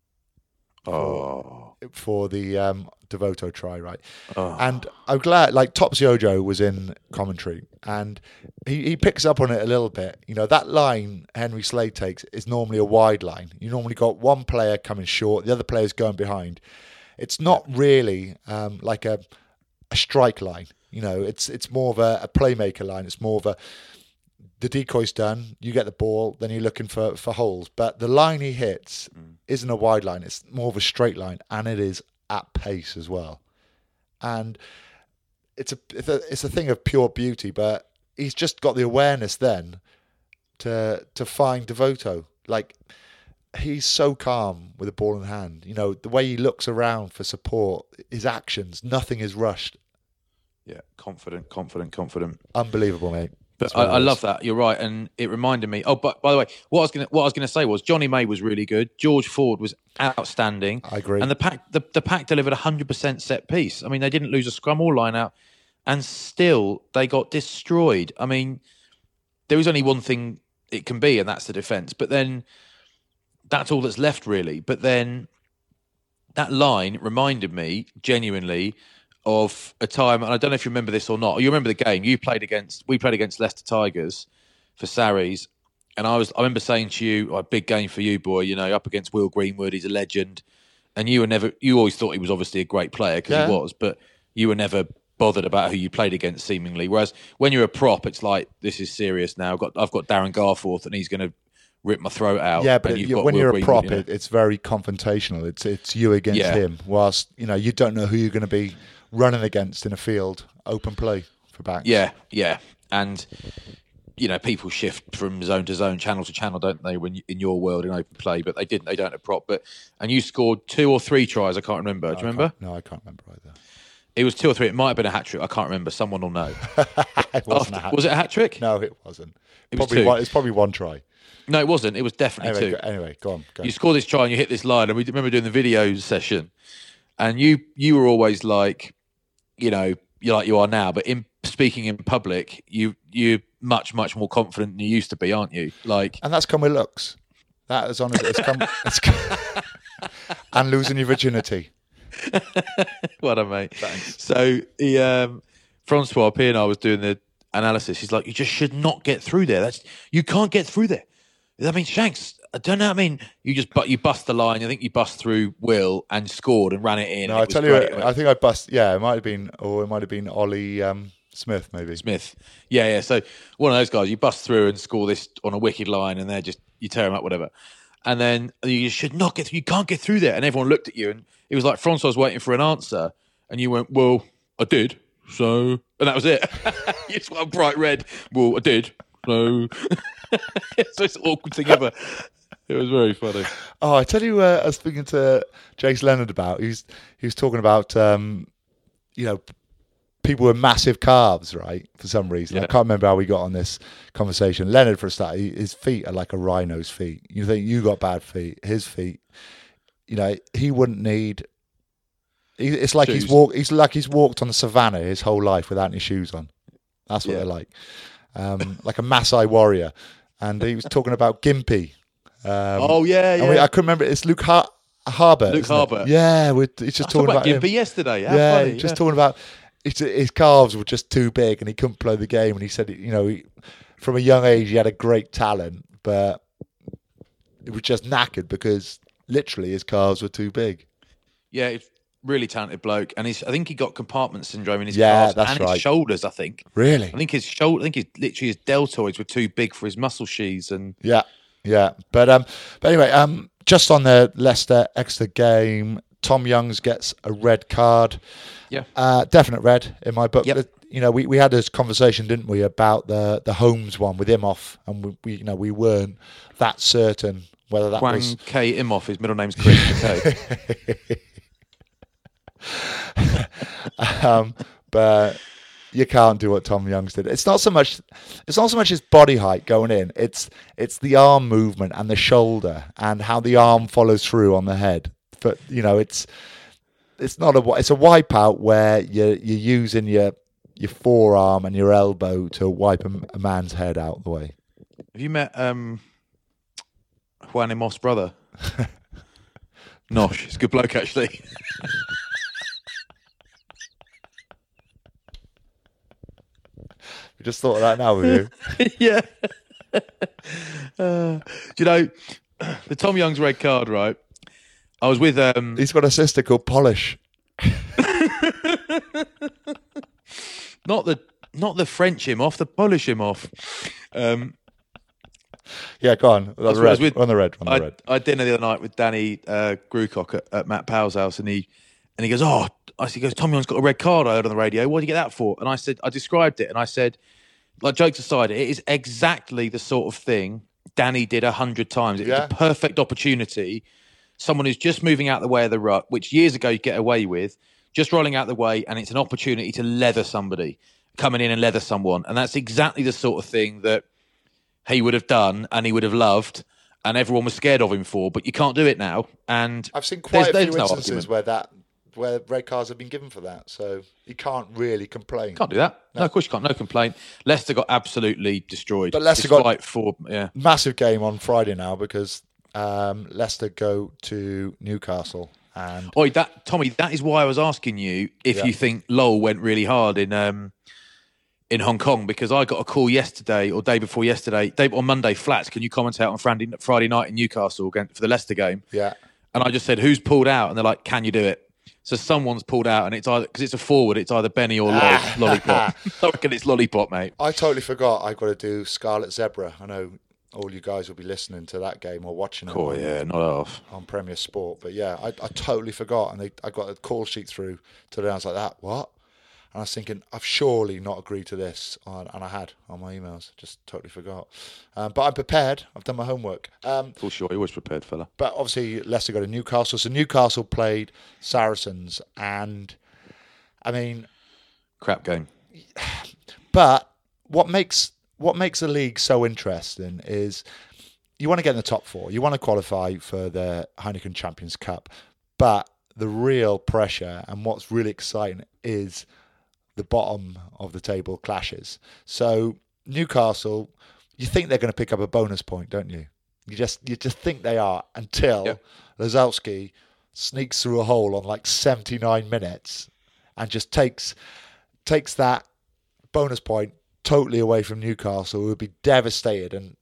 For the Devoto try, right? And I'm glad, like Topsy Ojo was in commentary, and he picks up on it a little bit. That line Henry Slade takes is normally a wide line. You normally got one player coming short, the other player's going behind. It's not really like a strike line. It's more of a playmaker line. It's more of the decoy's done, you get the ball, then you're looking for holes. But the line he hits isn't a wide line, it's more of a straight line, and it is at pace as well. And it's a thing of pure beauty, but he's just got the awareness then to find Devoto. Like, he's so calm with the ball in hand. The way he looks around for support, his actions, nothing is rushed.
Yeah, confident.
Unbelievable, mate.
But I love that. You're right, and it reminded me. Oh, but by the way, what I was going to say was Johnny May was really good. George Ford was outstanding.
I agree.
And the pack delivered 100% set piece. I mean, they didn't lose a scrum or line out, and still they got destroyed. I mean, there is only one thing it can be, and that's the defence. But then that's all that's left, really. But then that line reminded me genuinely of a time, and I don't know if you remember this or not. You remember the game we played against Leicester Tigers for Sarries, and I remember saying to you, big game for you, boy. Up against Will Greenwood, he's a legend, and you always thought he was obviously a great player because he was, but you were never bothered about who you played against, seemingly. Whereas when you're a prop, it's like, this is serious now. I've got Darren Garforth, and he's going to rip my throat out.
Yeah, but when you're a prop, it's very confrontational. It's you against him. Whilst you don't know who you're going to be running against in a field, open play for backs.
Yeah. And, people shift from zone to zone, channel to channel, don't they, when in your world in open play, but they didn't. They don't have prop. And you scored 2 or 3 tries, I can't remember. Do you remember?
No, I can't remember either.
It was 2 or 3. It might have been a hat-trick. I can't remember. Someone will know.
Was
it a hat-trick?
No, it wasn't.
It's
probably 1 try.
No, it wasn't. It was definitely 2.
Anyway, go on.
You scored this try and you hit this line, and we remember doing the video session, and you were always like, you're like you are now, but in speaking in public, you're much more confident than you used to be, aren't you?
And that's come with looks. That is honestly, it's come and losing your virginity.
What a mate!
Thanks.
So Francois Pienaar was doing the analysis. He's like, you just should not get through there. You can't get through there. I mean, Shanks, I don't know. I mean, you bust the line. I think you bust through Will and scored and ran it in.
No, I tell you, I think I bust. Yeah, it might have been Ollie Smith, maybe.
Smith. Yeah. So one of those guys, you bust through and score this on a wicked line, and you tear them up, whatever. And then you should not get through. You can't get through there. And everyone looked at you, and it was like Francois was waiting for an answer, and you went, "Well, I did." So, and that was it. You just went bright red. Well, I did. So, it's the most awkward thing ever. It was very funny.
Oh, I tell you, I was speaking to Jace Leonard about. He was talking about, people with massive calves, right? For some reason, I can't remember how we got on this conversation. Leonard, for a start, his feet are like a rhino's feet. You think you got bad feet? His feet, he wouldn't need. It's like
shoes.
he's walked on the savannah his whole life without any shoes on. That's what they're like a Maasai warrior. And he was talking about Gimpy. I couldn't remember. It's Luke Harbert.
Luke Harbert.
Yeah, he's just talking about
Gimpy
him
yesterday.
Funny, talking about his calves were just too big and he couldn't play the game. And he said, from a young age he had a great talent, but it was just knackered because literally his calves were too big.
Yeah, it's really talented bloke, and I think he got compartment syndrome in his calves and his shoulders. I think.
Really?
I think his deltoids were too big for his muscle sheaths, and
Yeah, but anyway, just on the Leicester Exeter game, Tom Youngs gets a red card.
Yeah,
definite red in my book.
Yep.
We had this conversation, didn't we, about the Holmes one with Imhoff, and we weren't that certain whether that
Hwang
was
K Imhoff. His middle name's Chris McKay.
but You can't do what Tom Youngs did. It's not so much his body height going in. It's the arm movement and the shoulder and how the arm follows through on the head. But it's not it's a wipeout where you're using your forearm and your elbow to wipe a man's head out of the way.
Have you met Juan Imhoff's brother? Nosh, he's a good bloke actually.
You just thought of that now, have you?
Yeah. The Tom Young's red card, right? I was with
He's got a sister called Polish.
Not the French Imhoff, the Polish Imhoff.
Yeah, go on. On the red.
I had dinner the other night with Danny Grucock at Matt Powell's house, and he goes, he goes, Tom Young's got a red card. I heard on the radio. What did you get that for? And I said, I described it, and I said, like, jokes aside, it is exactly the sort of thing Danny did 100 times. It was a perfect opportunity. Someone who's just moving out the way of the ruck, which years ago you get away with, just rolling out the way, and it's an opportunity to leather somebody, coming in and leather someone. And that's exactly the sort of thing that he would have done and he would have loved and everyone was scared of him for, but you can't do it now. And
I've seen quite a few instances where red cards have been given for that, so you can't really complain.
Can't do that. No, of course you can't. No complaint. Leicester got absolutely destroyed.
But Leicester got massive game on Friday now because Leicester go to Newcastle. And
Tommy, that is why I was asking you if you think Lowell went really hard in Hong Kong, because I got a call yesterday or day before yesterday, on Monday, Flats, can you commentate on Friday night in Newcastle for the Leicester game?
Yeah.
And I just said, who's pulled out? And they're like, can you do it? So someone's pulled out, and it's either, because it's a forward, it's either Benny or Lollipop. I reckon it's Lollipop, mate.
I totally forgot I've got to do Scarlet Zebra. I know all you guys will be listening to that game or watching it
not off
on Premier Sport. But yeah, I totally forgot, and I got a call sheet through today. I was like, that what? And I was thinking, I've surely not agreed to this, and I had on my emails. Just totally forgot. But I'm prepared. I've done my homework.
For sure, you're always prepared, fella.
But obviously, Leicester go to Newcastle. So Newcastle played Saracens, and I mean,
crap game.
But what makes the league so interesting is you want to get in the top four. You want to qualify for the Heineken Champions Cup. But the real pressure and what's really exciting is the bottom of the table clashes. So Newcastle, you think they're going to pick up a bonus point, don't you? You just think they are until Lazowski sneaks through a hole on like 79 minutes and just takes that bonus point totally away from Newcastle, who would be devastated. And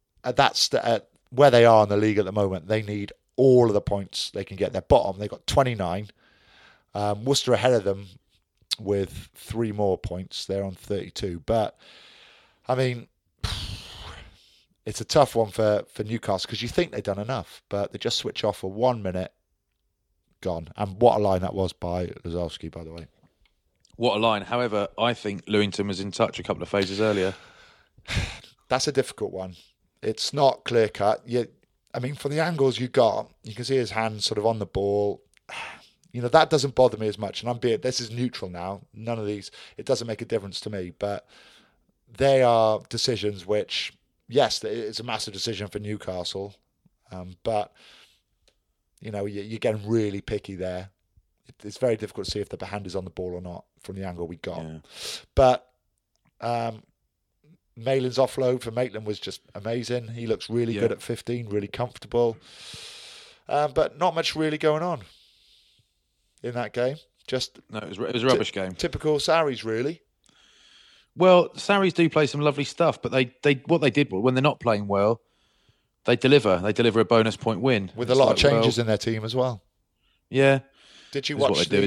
at where they are in the league at the moment, they need all of the points they can get. They're bottom. They've got 29. Worcester ahead of them with 3 more points. They're on 32. But, I mean, it's a tough one for Newcastle because you think they've done enough, but they just switch off for 1 minute, gone. And what a line that was by Lazowski, by the way.
What a line. However, I think Lewington was in touch a couple of phases earlier.
That's a difficult one. It's not clear-cut. I mean, from the angles you got, you can see his hand sort of on the ball. That doesn't bother me as much. And this is neutral now. None of these, it doesn't make a difference to me. But they are decisions which, yes, it's a massive decision for Newcastle. But, you're getting really picky there. It's very difficult to see if the hand is on the ball or not from the angle we got. Yeah. But Maitland's offload for Maitland was just amazing. He looks really good at 15, really comfortable. But not much really going on in that game.
It was a rubbish game.
Typical Sarries, really.
Well, Sarries do play some lovely stuff, but what they did when they're not playing well, they deliver. They deliver a bonus point win
with a lot of changes in their team as well.
Yeah.
Did you watch Did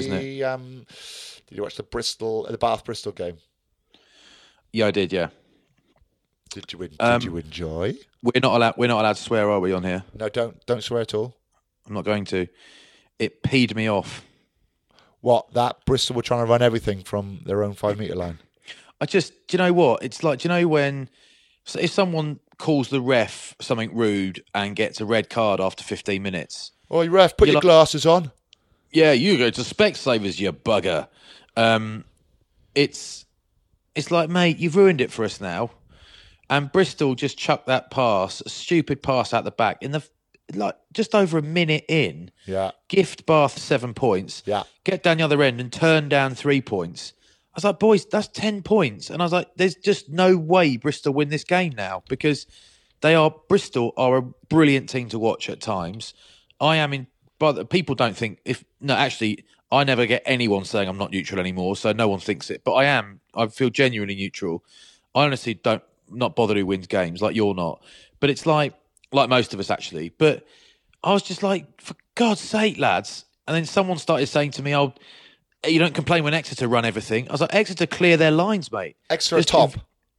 you watch the Bath Bristol game?
Yeah, I did. Yeah.
Did you enjoy?
We're not allowed to swear, are we, on here?
No, don't swear at all.
I'm not going to. It peed me off.
What, that Bristol were trying to run everything from their own 5 metre line?
Do you know what? It's like, do you know when if someone calls the ref something rude and gets a red card after 15 minutes?
Oh, ref, put your glasses on.
Yeah, you go to Specsavers, you bugger. it's like, mate, you've ruined it for us now. And Bristol just chucked that pass, a stupid pass out the back in the just over a minute in.
Yeah.
Gift Bath 7 points.
Yeah.
Get down the other end and turn down 3 points. I was like, boys, that's 10 points. And I was like, there's just no way Bristol win this game now because Bristol are a brilliant team to watch at times. But people don't think I never get anyone saying I'm not neutral anymore, so no one thinks it. But I feel genuinely neutral. I honestly not bother who wins games, like you're not. But it's like most of us actually. But I was just like, for God's sake, lads. And then someone started saying to me, "Oh, you don't complain when Exeter run everything." I was like, Exeter clear their lines, mate.
Exeter top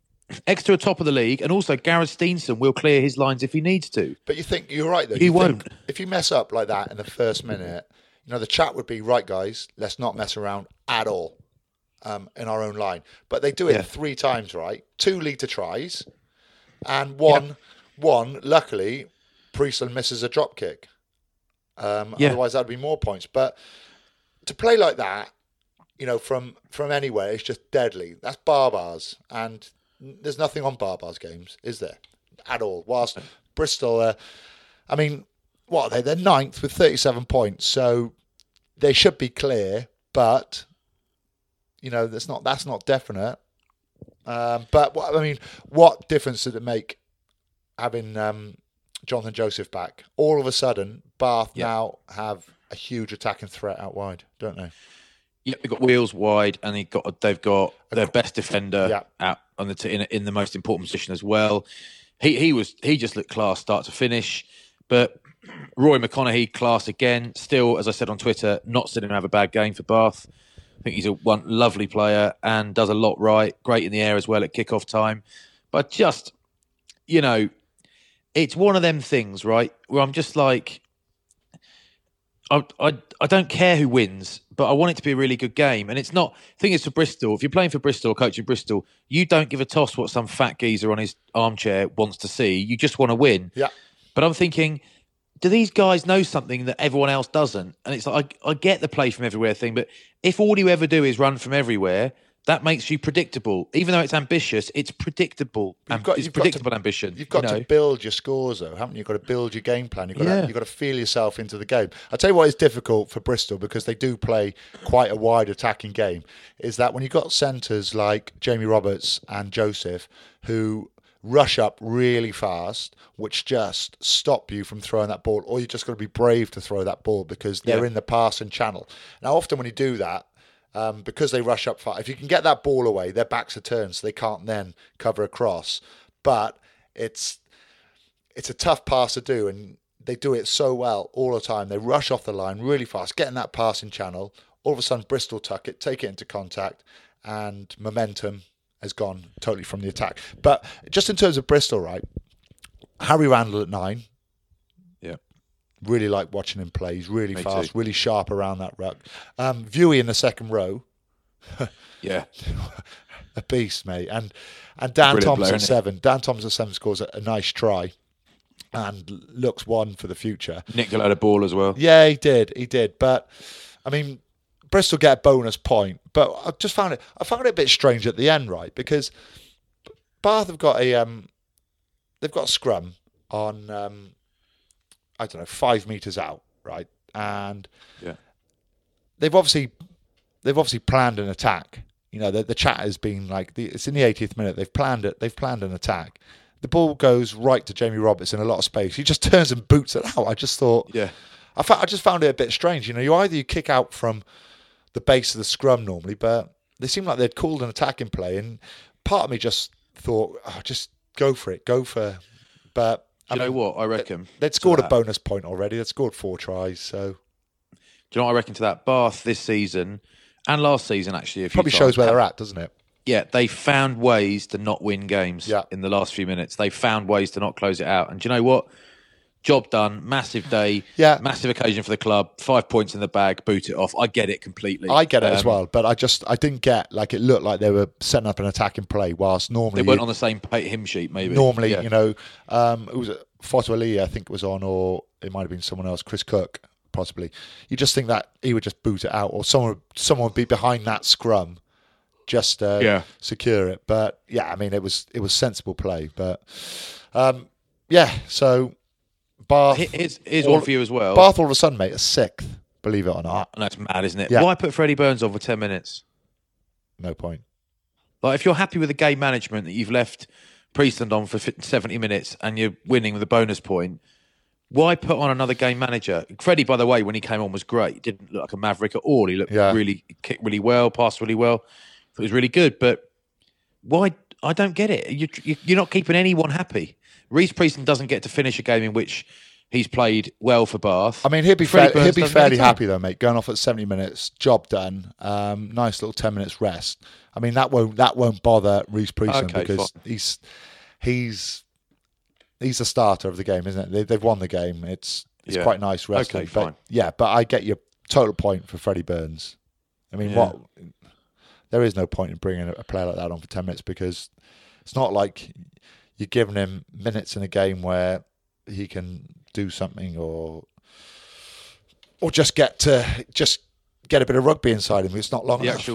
of the league, and also Gareth Steenson will clear his lines if he needs to.
But you think you're right though.
He won't.
If you mess up like that in the first minute, the chat would be, right, guys, let's not mess around at all in our own line. But they do it 3 times, right? 2 lead to tries, and one, luckily, Priestland misses a drop kick. Otherwise, that'd be more points. But to play like that, from anywhere, it's just deadly. That's Barbars, and there's nothing on Barbars games, is there? At all. Whilst Bristol, what are they? They're 9th with 37 points, so they should be clear, but that's not definite. But what difference did it make having Jonathan Joseph back? All of a sudden, Bath now have a huge attacking threat out wide, don't they?
Yeah, they've got Wheels wide, and they've got their best defender out on in the most important position as well. He just looked class start to finish, but Roy McConaughey, class again. Still, as I said on Twitter, not seen him have a bad game for Bath. I think he's a lovely player and does a lot right. Great in the air as well at kickoff time. But just, it's one of them things, right, where I'm just like, I don't care who wins, but I want it to be a really good game. And it's not, the thing is for Bristol, if you're playing for Bristol or coaching Bristol, you don't give a toss what some fat geezer on his armchair wants to see. You just want to win.
Yeah.
But I'm thinking, do these guys know something that everyone else doesn't? And it's like, I get the play from everywhere thing, but if all you ever do is run from everywhere, that makes you predictable. Even though it's ambitious, it's predictable. It's predictable ambition.
You've got to build your scores, though, haven't you? You've got to build your game plan. You've got to feel yourself into the game. I'll tell you what is difficult for Bristol, because they do play quite a wide attacking game, is that when you've got centres like Jamie Roberts and Joseph, who rush up really fast, which just stop you from throwing that ball, or you just got to be brave to throw that ball because they're in the passing channel. Now, often when you do that, because they rush up far, if you can get that ball away, their backs are turned, so they can't then cover across. But it's a tough pass to do, and they do it so well all the time. They rush off the line really fast, get in that passing channel. All of a sudden, Bristol tuck it, take it into contact, and momentum has gone totally from the attack. But just in terms of Bristol, right, Harry Randall at 9.
Yeah.
Really like watching him play. He's really fast,
too.
really sharp around that ruck. Viewy in the second row.
Yeah.
A beast, mate. And Dan
Brilliant
Thompson
player,
7. Dan Thompson 7 scores a nice try and looks one for the future.
Nicked a load of ball as well.
Yeah, he did. But, Bristol get a bonus point. But I found it a bit strange at the end, right? Because Bath have got they've got a scrum on 5 metres out, right? And they've obviously planned an attack. The chat has been like, it's in the 80th minute. They've planned it. They've planned an attack. The ball goes right to Jamie Roberts in a lot of space. He just turns and boots it out. I just thought, I just found it a bit strange. You kick out from the base of the scrum normally, but they seemed like they'd called an attacking play, and part of me just thought, just go for it, But
Do you know what I reckon?
They'd scored a bonus point already. They'd scored 4 tries. So,
do you know what I reckon to that? Bath this season and last season actually
probably shows where they're at, doesn't it?
Yeah, they found ways to not win games in the last few minutes. They found ways to not close it out. And do you know what? Job done. Massive day.
Yeah.
Massive occasion for the club. 5 points in the bag. Boot it off. I get it completely.
I get it as well. But I didn't get, it looked like they were setting up an attacking play, whilst normally...
They weren't on the same hymn sheet, maybe.
Normally, it was Foto Ali, I think, was on, or it might have been someone else, Chris Cook, possibly. You just think that he would just boot it out, or someone would be behind that scrum just secure it. But yeah, I mean, it was sensible play. But so Bath.
Here's one for you as well.
Bath all of a sudden, mate, are 6th. Believe it or not.
And that's mad, isn't it?
Yeah.
Why put Freddie Burns on for 10 minutes?
No point.
Like, if you're happy with the game management that you've left Priestland on for 70 minutes and you're winning with a bonus point, why put on another game manager? Freddie, by the way, when he came on was great. He didn't look like a maverick at all. He looked really, kicked really well, passed really well. It was really good. But why? I don't get it. You're not keeping anyone happy. Reece Priestland doesn't get to finish a game in which he's played well for Bath.
I mean, he'll be fairly happy though, mate. Going off at 70 minutes, job done. Nice little 10 minutes rest. I mean, that won't bother Reece Priestland because he's the starter of the game, isn't it? They've won the game. It's quite nice resting.
Okay, fine.
But I get your total point for Freddie Burns. I mean, there is no point in bringing a player like that on for 10 minutes because it's not like you're giving him minutes in a game where he can do something or just get a bit of rugby inside him. It's not long enough.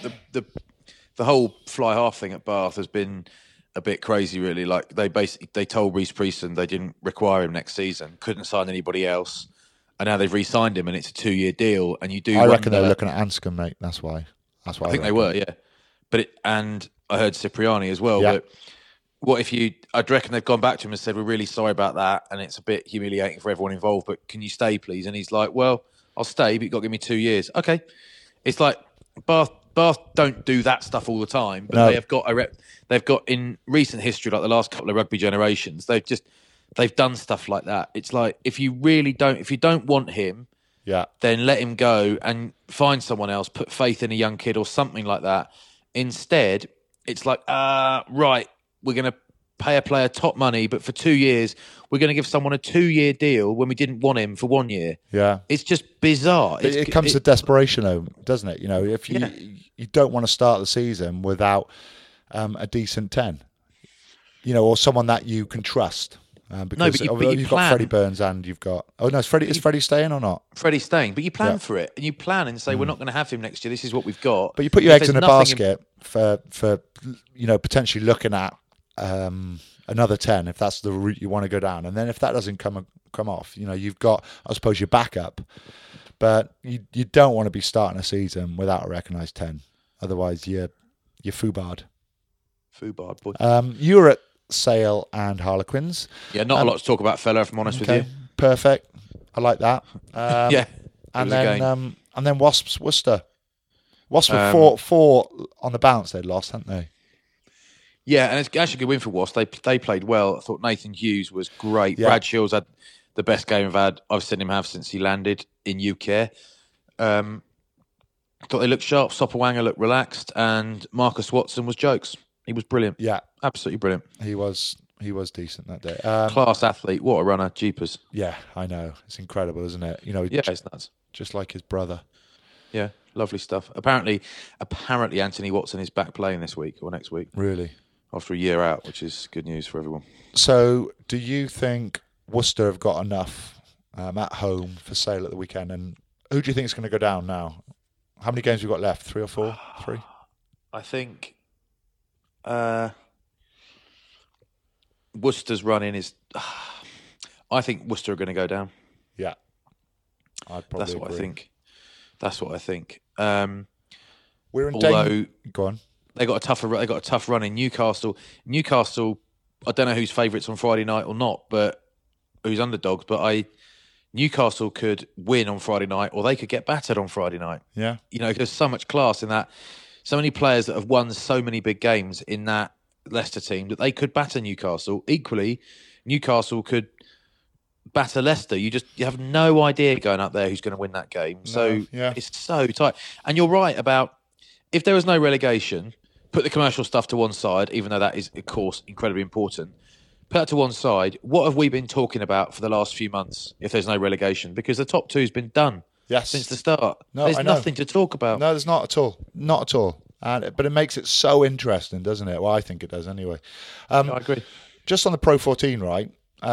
The whole fly half thing at Bath has been a bit crazy, really. Like they told Reece Priestland they didn't require him next season, couldn't sign anybody else, and now they've re-signed him, and it's a 2-year deal. And you do.
I reckon they're looking at Anscombe, mate. That's why.
I think they were, yeah. And I heard Cipriani as well.
Yeah.
But what if I'd reckon they've gone back to him and said, we're really sorry about that, and it's a bit humiliating for everyone involved, but can you stay, please? And he's like, well, I'll stay, but you've got to give me 2 years. Okay. It's like Bath don't do that stuff all the time, but they have got they've got in recent history, like the last couple of rugby generations, they've done stuff like that. It's like if you don't want him, then let him go and find someone else, put faith in a young kid or something like that. Instead, it's like, right, we're going to pay a player top money, but for 2 years, we're going to give someone a 2-year deal when we didn't want him for 1 year.
Yeah.
It's just bizarre.
It comes to desperation, though, doesn't it? You know, if you don't want to start the season without a decent 10, you know, or someone that you can trust. Because you've got Freddie Burns and you've got... Oh, no, is Freddie staying or not?
Freddie's staying, but you plan for it. And you plan and say, we're not going to have him next year. This is what we've got.
But you put your eggs in a basket for you know, potentially looking at another 10 if that's the route you want to go down. And then if that doesn't come off, you know, you've got, I suppose, your backup. But you don't want to be starting a season without a recognised 10. Otherwise, you're foobarred.
Foobarred, boy.
You were at Sale and Harlequins.
Yeah, not a lot to talk about, fella, if I'm honest with you.
Perfect. I like that.
Yeah.
And then Wasps Worcester. Wasps were 4 on the bounce they'd lost, hadn't they?
Yeah, and it's actually a good win for Wasps. They played well. I thought Nathan Hughes was great.
Yeah.
Brad Shields had the best game I've seen him have since he landed in UK. I thought they looked sharp. Sopoaga looked relaxed, and Marcus Watson was jokes. He was brilliant.
Yeah,
absolutely brilliant.
He was decent that day.
Class athlete. What a runner, jeepers.
Yeah, I know. It's incredible, isn't it? You know,
it's nuts.
Just like his brother.
Yeah, lovely stuff. Apparently, Anthony Watson is back playing this week or next week.
Really?
After a year out, which is good news for everyone.
So, do you think Worcester have got enough at home for Sale at the weekend? And who do you think is going to go down now? How many games have we got left? 3 or 4? 3?
I think Worcester's run-in is... I think Worcester are going to go down.
Yeah. I'd probably agree.
That's what I think.
We're in Go on.
They got a tough run in Newcastle. Newcastle, I don't know who's favourites on Friday night or not, but who's underdogs. But Newcastle could win on Friday night, or they could get battered on Friday night.
Yeah,
you know, there's so much class in that. So many players that have won so many big games in that Leicester team that they could batter Newcastle. Equally, Newcastle could batter Leicester. You have no idea going up there who's going to win that game. It's so tight. And you're right about if there was no relegation. Put the commercial stuff to one side, even though that is, of course, incredibly important. Put that to one side. What have we been talking about for the last few months if there's no relegation? Because the top two's been done since the start. There's nothing to talk about.
No, there's not at all. Not at all. But it makes it so interesting, doesn't it? Well, I think it does anyway.
I agree.
Just on the Pro 14, right?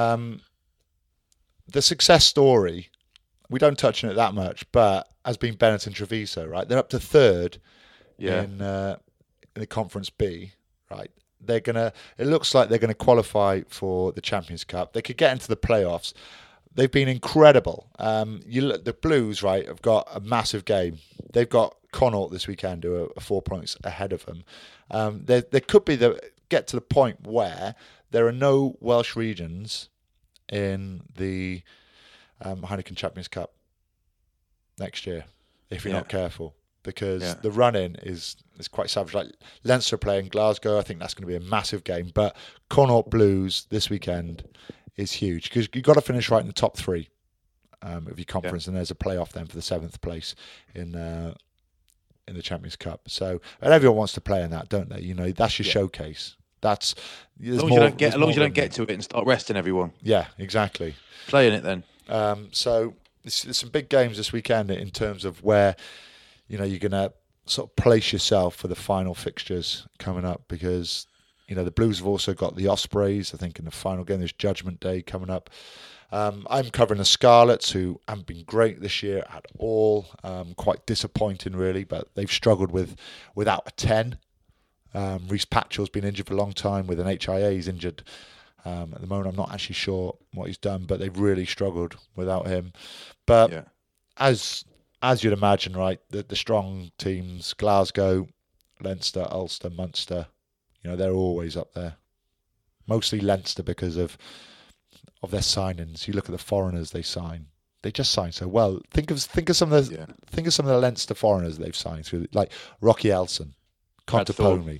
The success story, we don't touch on it that much, but has been Benetton Treviso, right? They're up to 3rd in the Conference B, right? It looks like they're gonna qualify for the Champions Cup. They could get into the playoffs. They've been incredible. The Blues, right, have got a massive game. They've got Connaught this weekend, who are 4 points ahead of them. There could be get to the point where there are no Welsh regions in the Heineken Champions Cup next year, if you're not careful, because the run-in is quite savage. Like Leinster playing Glasgow, I think that's going to be a massive game. But Connaught Blues this weekend is huge because you've got to finish right in the top three of your conference, and there's a playoff then for the 7th place in the Champions Cup. So, and everyone wants to play in that, don't they? You know, that's your showcase. That's
as long as you don't get to it and start resting everyone.
Yeah, exactly.
Play in it then.
So there's some big games this weekend in terms of where, you know, you're going to sort of place yourself for the final fixtures coming up, because, you know, the Blues have also got the Ospreys, I think, in the final game. There's Judgment Day coming up. I'm covering the Scarlets, who haven't been great this year at all. Quite disappointing, really, but they've struggled without a 10. Reece Patchell's been injured for a long time with an HIA. He's injured at the moment. I'm not actually sure what he's done, but they've really struggled without him. But as you'd imagine, right, the strong teams, Glasgow, Leinster, Ulster, Munster, you know, they're always up there. Mostly Leinster because of their signings. You look at the foreigners they sign; they just sign so well. Think of some of the Leinster foreigners they've signed through, like Rocky Elson, Contaponi,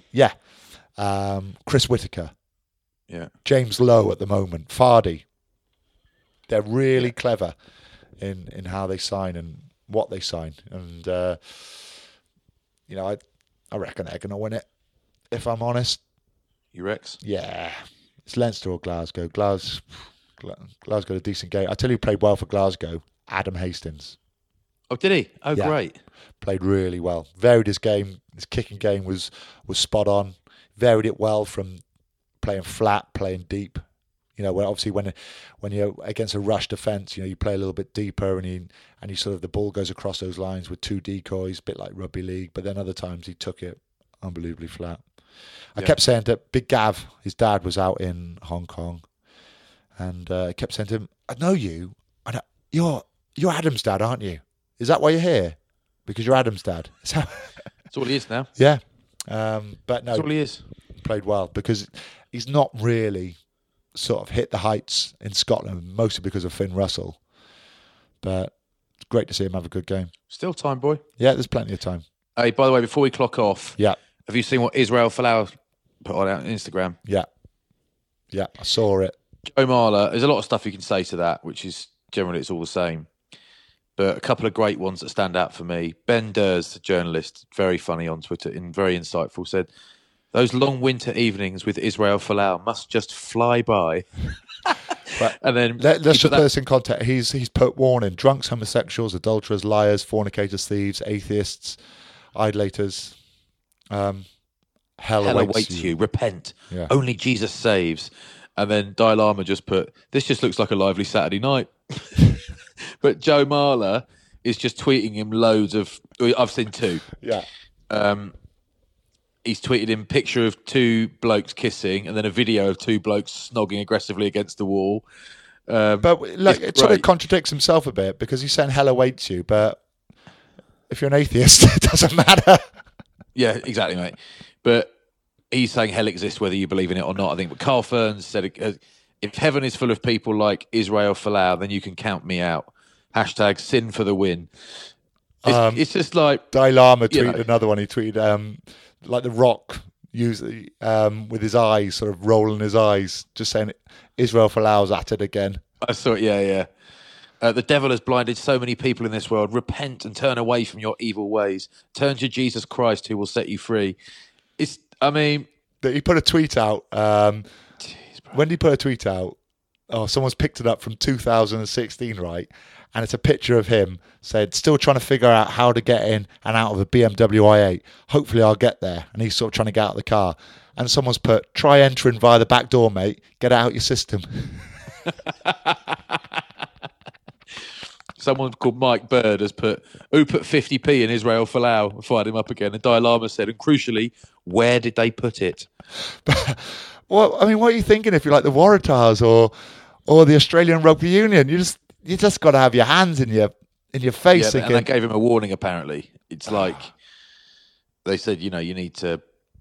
Chris Whitaker, James Lowe at the moment, Fardy. They're really clever in how they sign and what they sign, and you know, I reckon they're going to win it. If I'm honest,
you Rex?
Yeah, it's Leinster or Glasgow. Glasgow a decent game. I tell you, who played well for Glasgow, Adam Hastings.
Oh, did he? Oh, great.
Played really well. Varied his game. His kicking game was spot on. Varied it well from playing flat, playing deep. You know, obviously when you're against a rush defence, you know, you play a little bit deeper, and you sort of, the ball goes across those lines with 2 decoys, a bit like rugby league. But then other times he took it unbelievably flat. I kept saying that Big Gav, his dad, was out in Hong Kong, and I kept saying to him, "I know you. You're Adam's dad, aren't you? Is that why you're here? Because you're Adam's dad."
That's all he is now.
Yeah, but no,
that's all he is.
Played well because he's not really sort of hit the heights in Scotland, mostly because of Finn Russell. But it's great to see him have a good game.
Still time, boy.
Yeah, there's plenty of time.
Hey, by the way, before we clock off,
have
you seen what Israel Folau put on Instagram?
Yeah, I saw it.
Joe Marler, there's a lot of stuff you can say to that, which is generally it's all the same. But a couple of great ones that stand out for me. Ben Durs, the journalist, very funny on Twitter and very insightful, said, "Those long winter evenings with Israel Folau must just fly by."
But
and then
let's just put this in context. He's put warning: drunks, homosexuals, adulterers, liars, fornicators, thieves, atheists, idolaters. Hell awaits you.
Repent. Yeah. Only Jesus saves. And then Dalai Lama just put, "This just looks like a lively Saturday night." But Joe Marler is just tweeting him loads of. I've seen 2.
Yeah.
He's tweeted him picture of 2 blokes kissing, and then a video of 2 blokes snogging aggressively against the wall.
But like, it sort of contradicts himself a bit, because he's saying hell awaits you, but if you're an atheist, it doesn't matter.
Yeah, exactly, mate. But he's saying hell exists whether you believe in it or not, I think. But Carl Ferns said, if heaven is full of people like Israel Folau, then you can count me out. # sin for the win. It's just like...
Dalai Lama tweeted another one. He tweeted, like The Rock, usually with his eyes, sort of rolling his eyes, just saying, Israel Folau's at it again.
I saw it, yeah. The devil has blinded so many people in this world. Repent and turn away from your evil ways. Turn to Jesus Christ, who will set you free. He
put a tweet out. When did he put a tweet out? Oh, someone's picked it up from 2016, right? And it's a picture of him said, "Still trying to figure out how to get in and out of a BMW i8. Hopefully I'll get there." And he's sort of trying to get out of the car. And someone's put, "Try entering via the back door, mate. Get it out your system."
someone called Mike Bird has put, who put 50p in Israel Folau and fired him up again. And Dalai Lama said, and crucially, where did they put it?
Well, I mean, what are you thinking if you're like the Waratahs or the Australian Rugby Union? You just got to have your hands in your face.
Yeah,
thinking,
and they gave him a warning. Apparently, it's like they said, you need to,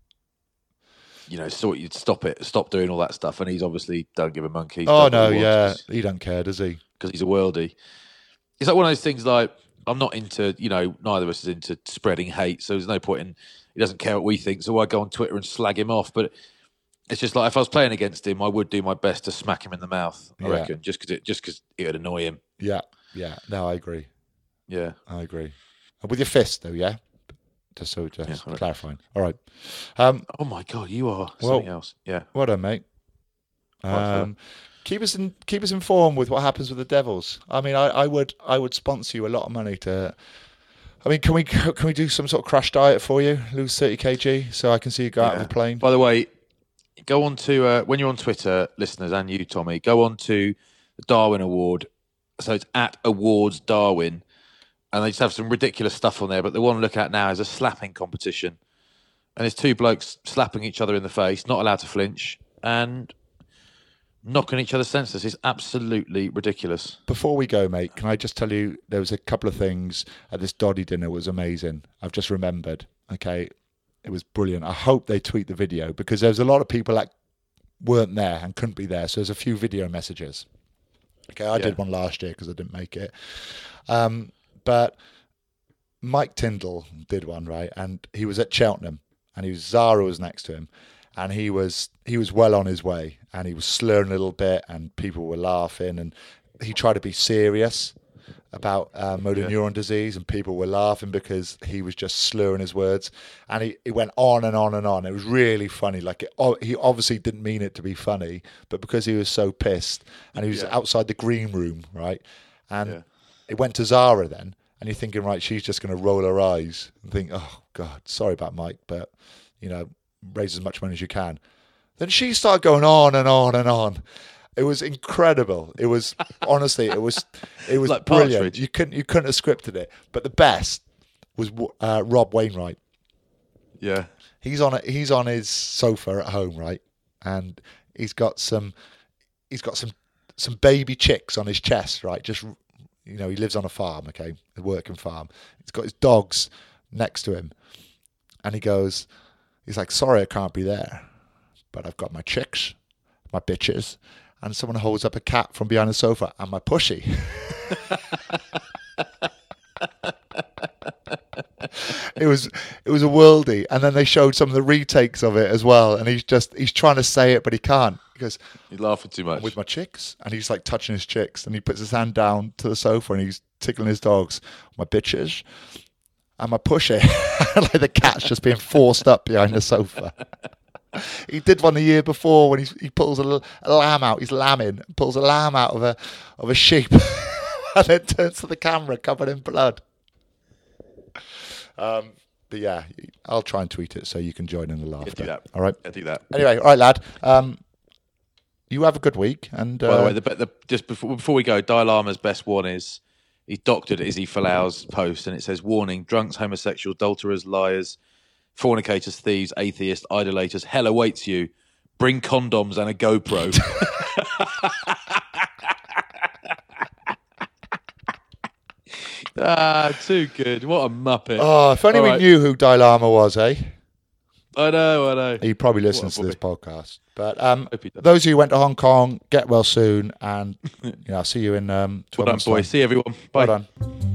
stop doing all that stuff. And he's obviously don't give a monkey.
Oh no, yeah, he don't care, does he?
Because he's a worldie. It's like one of those things. Like, I'm not into, neither of us is into spreading hate. So there's no point in. He doesn't care what we think. So I go on Twitter and slag him off. But it's just like, if I was playing against him, I would do my best to smack him in the mouth. I reckon, just because it would annoy him.
Yeah. No, I agree.
Yeah,
I agree. With your fist, though, yeah. Just clarifying. All right.
Oh my God, you are something else. Yeah.
Well done, mate. Keep us informed with what happens with the Devils. I mean, I would sponsor you a lot of money to. I mean, can we do some sort of crash diet for you? Lose 30 kg so I can see you go out of the plane.
By the way, go on to when you're on Twitter, listeners, and you, Tommy, go on to the Darwin Award. So it's at Awards Darwin, and they just have some ridiculous stuff on there. But the one to look at now is a slapping competition, and it's two blokes slapping each other in the face, not allowed to flinch, and knocking each other senseless. It's absolutely ridiculous.
Before we go, mate, can I just tell you there was a couple of things at this Doddy dinner was amazing. I've just remembered. Okay, it was brilliant. I hope they tweet the video because there's a lot of people that weren't there and couldn't be there. So there's a few video messages. Okay, I did one last year because I didn't make it. But Mike Tyndall did one, right? And he was at Cheltenham and Zara was next to him. And he was well on his way and he was slurring a little bit and people were laughing and he tried to be serious about motor neuron disease and people were laughing because he was just slurring his words and he went on and on and on. It was really funny. Like he obviously didn't mean it to be funny, but because he was so pissed and he was outside the green room, right? And it went to Zara then and you're thinking, right, she's just going to roll her eyes and think, oh God, sorry about Mike, but raise as much money as you can. Then she started going on and on and on. It was incredible. It was honestly, it was like brilliant. Partridge. You couldn't have scripted it. But the best was Rob Wainwright.
Yeah,
he's on his sofa at home, right, and he's got some baby chicks on his chest, right. Just he lives on a farm, okay, a working farm. He's got his dogs next to him, and he's like, sorry, I can't be there, but I've got my chicks, my bitches. And someone holds up a cat from behind the sofa and my pushy. It was a worldie. And then they showed some of the retakes of it as well. And he's trying to say it, but he can't. He goes,
you're laughing too much.
With my chicks. And he's like touching his chicks. And he puts his hand down to the sofa and he's tickling his dogs. My bitches and my pushy. Like the cat's just being forced up behind the sofa. He did one the year before when he pulls a lamb out. He's lambing, pulls a lamb out of a sheep, and then turns to the camera covered in blood. But yeah, I'll try and tweet it so you can join in the laughter.
Do that.
All right.
Do that.
Anyway, all right, lad. You have a good week. And
by the way, just before we go, Dalai Lama's best one is he doctored Izzy Folau's post, and it says, "Warning: drunks, homosexuals, adulterers, liars, fornicators, thieves, atheists, idolaters, hell awaits you. Bring condoms and a GoPro." Too good. What a muppet.
Oh, if only we knew who Dalai Lama was, eh?
I know.
He probably listens to this podcast. But those of you who went to Hong Kong, get well soon. And I'll see you in 12
months' time. See you, everyone. Bye.
Well done.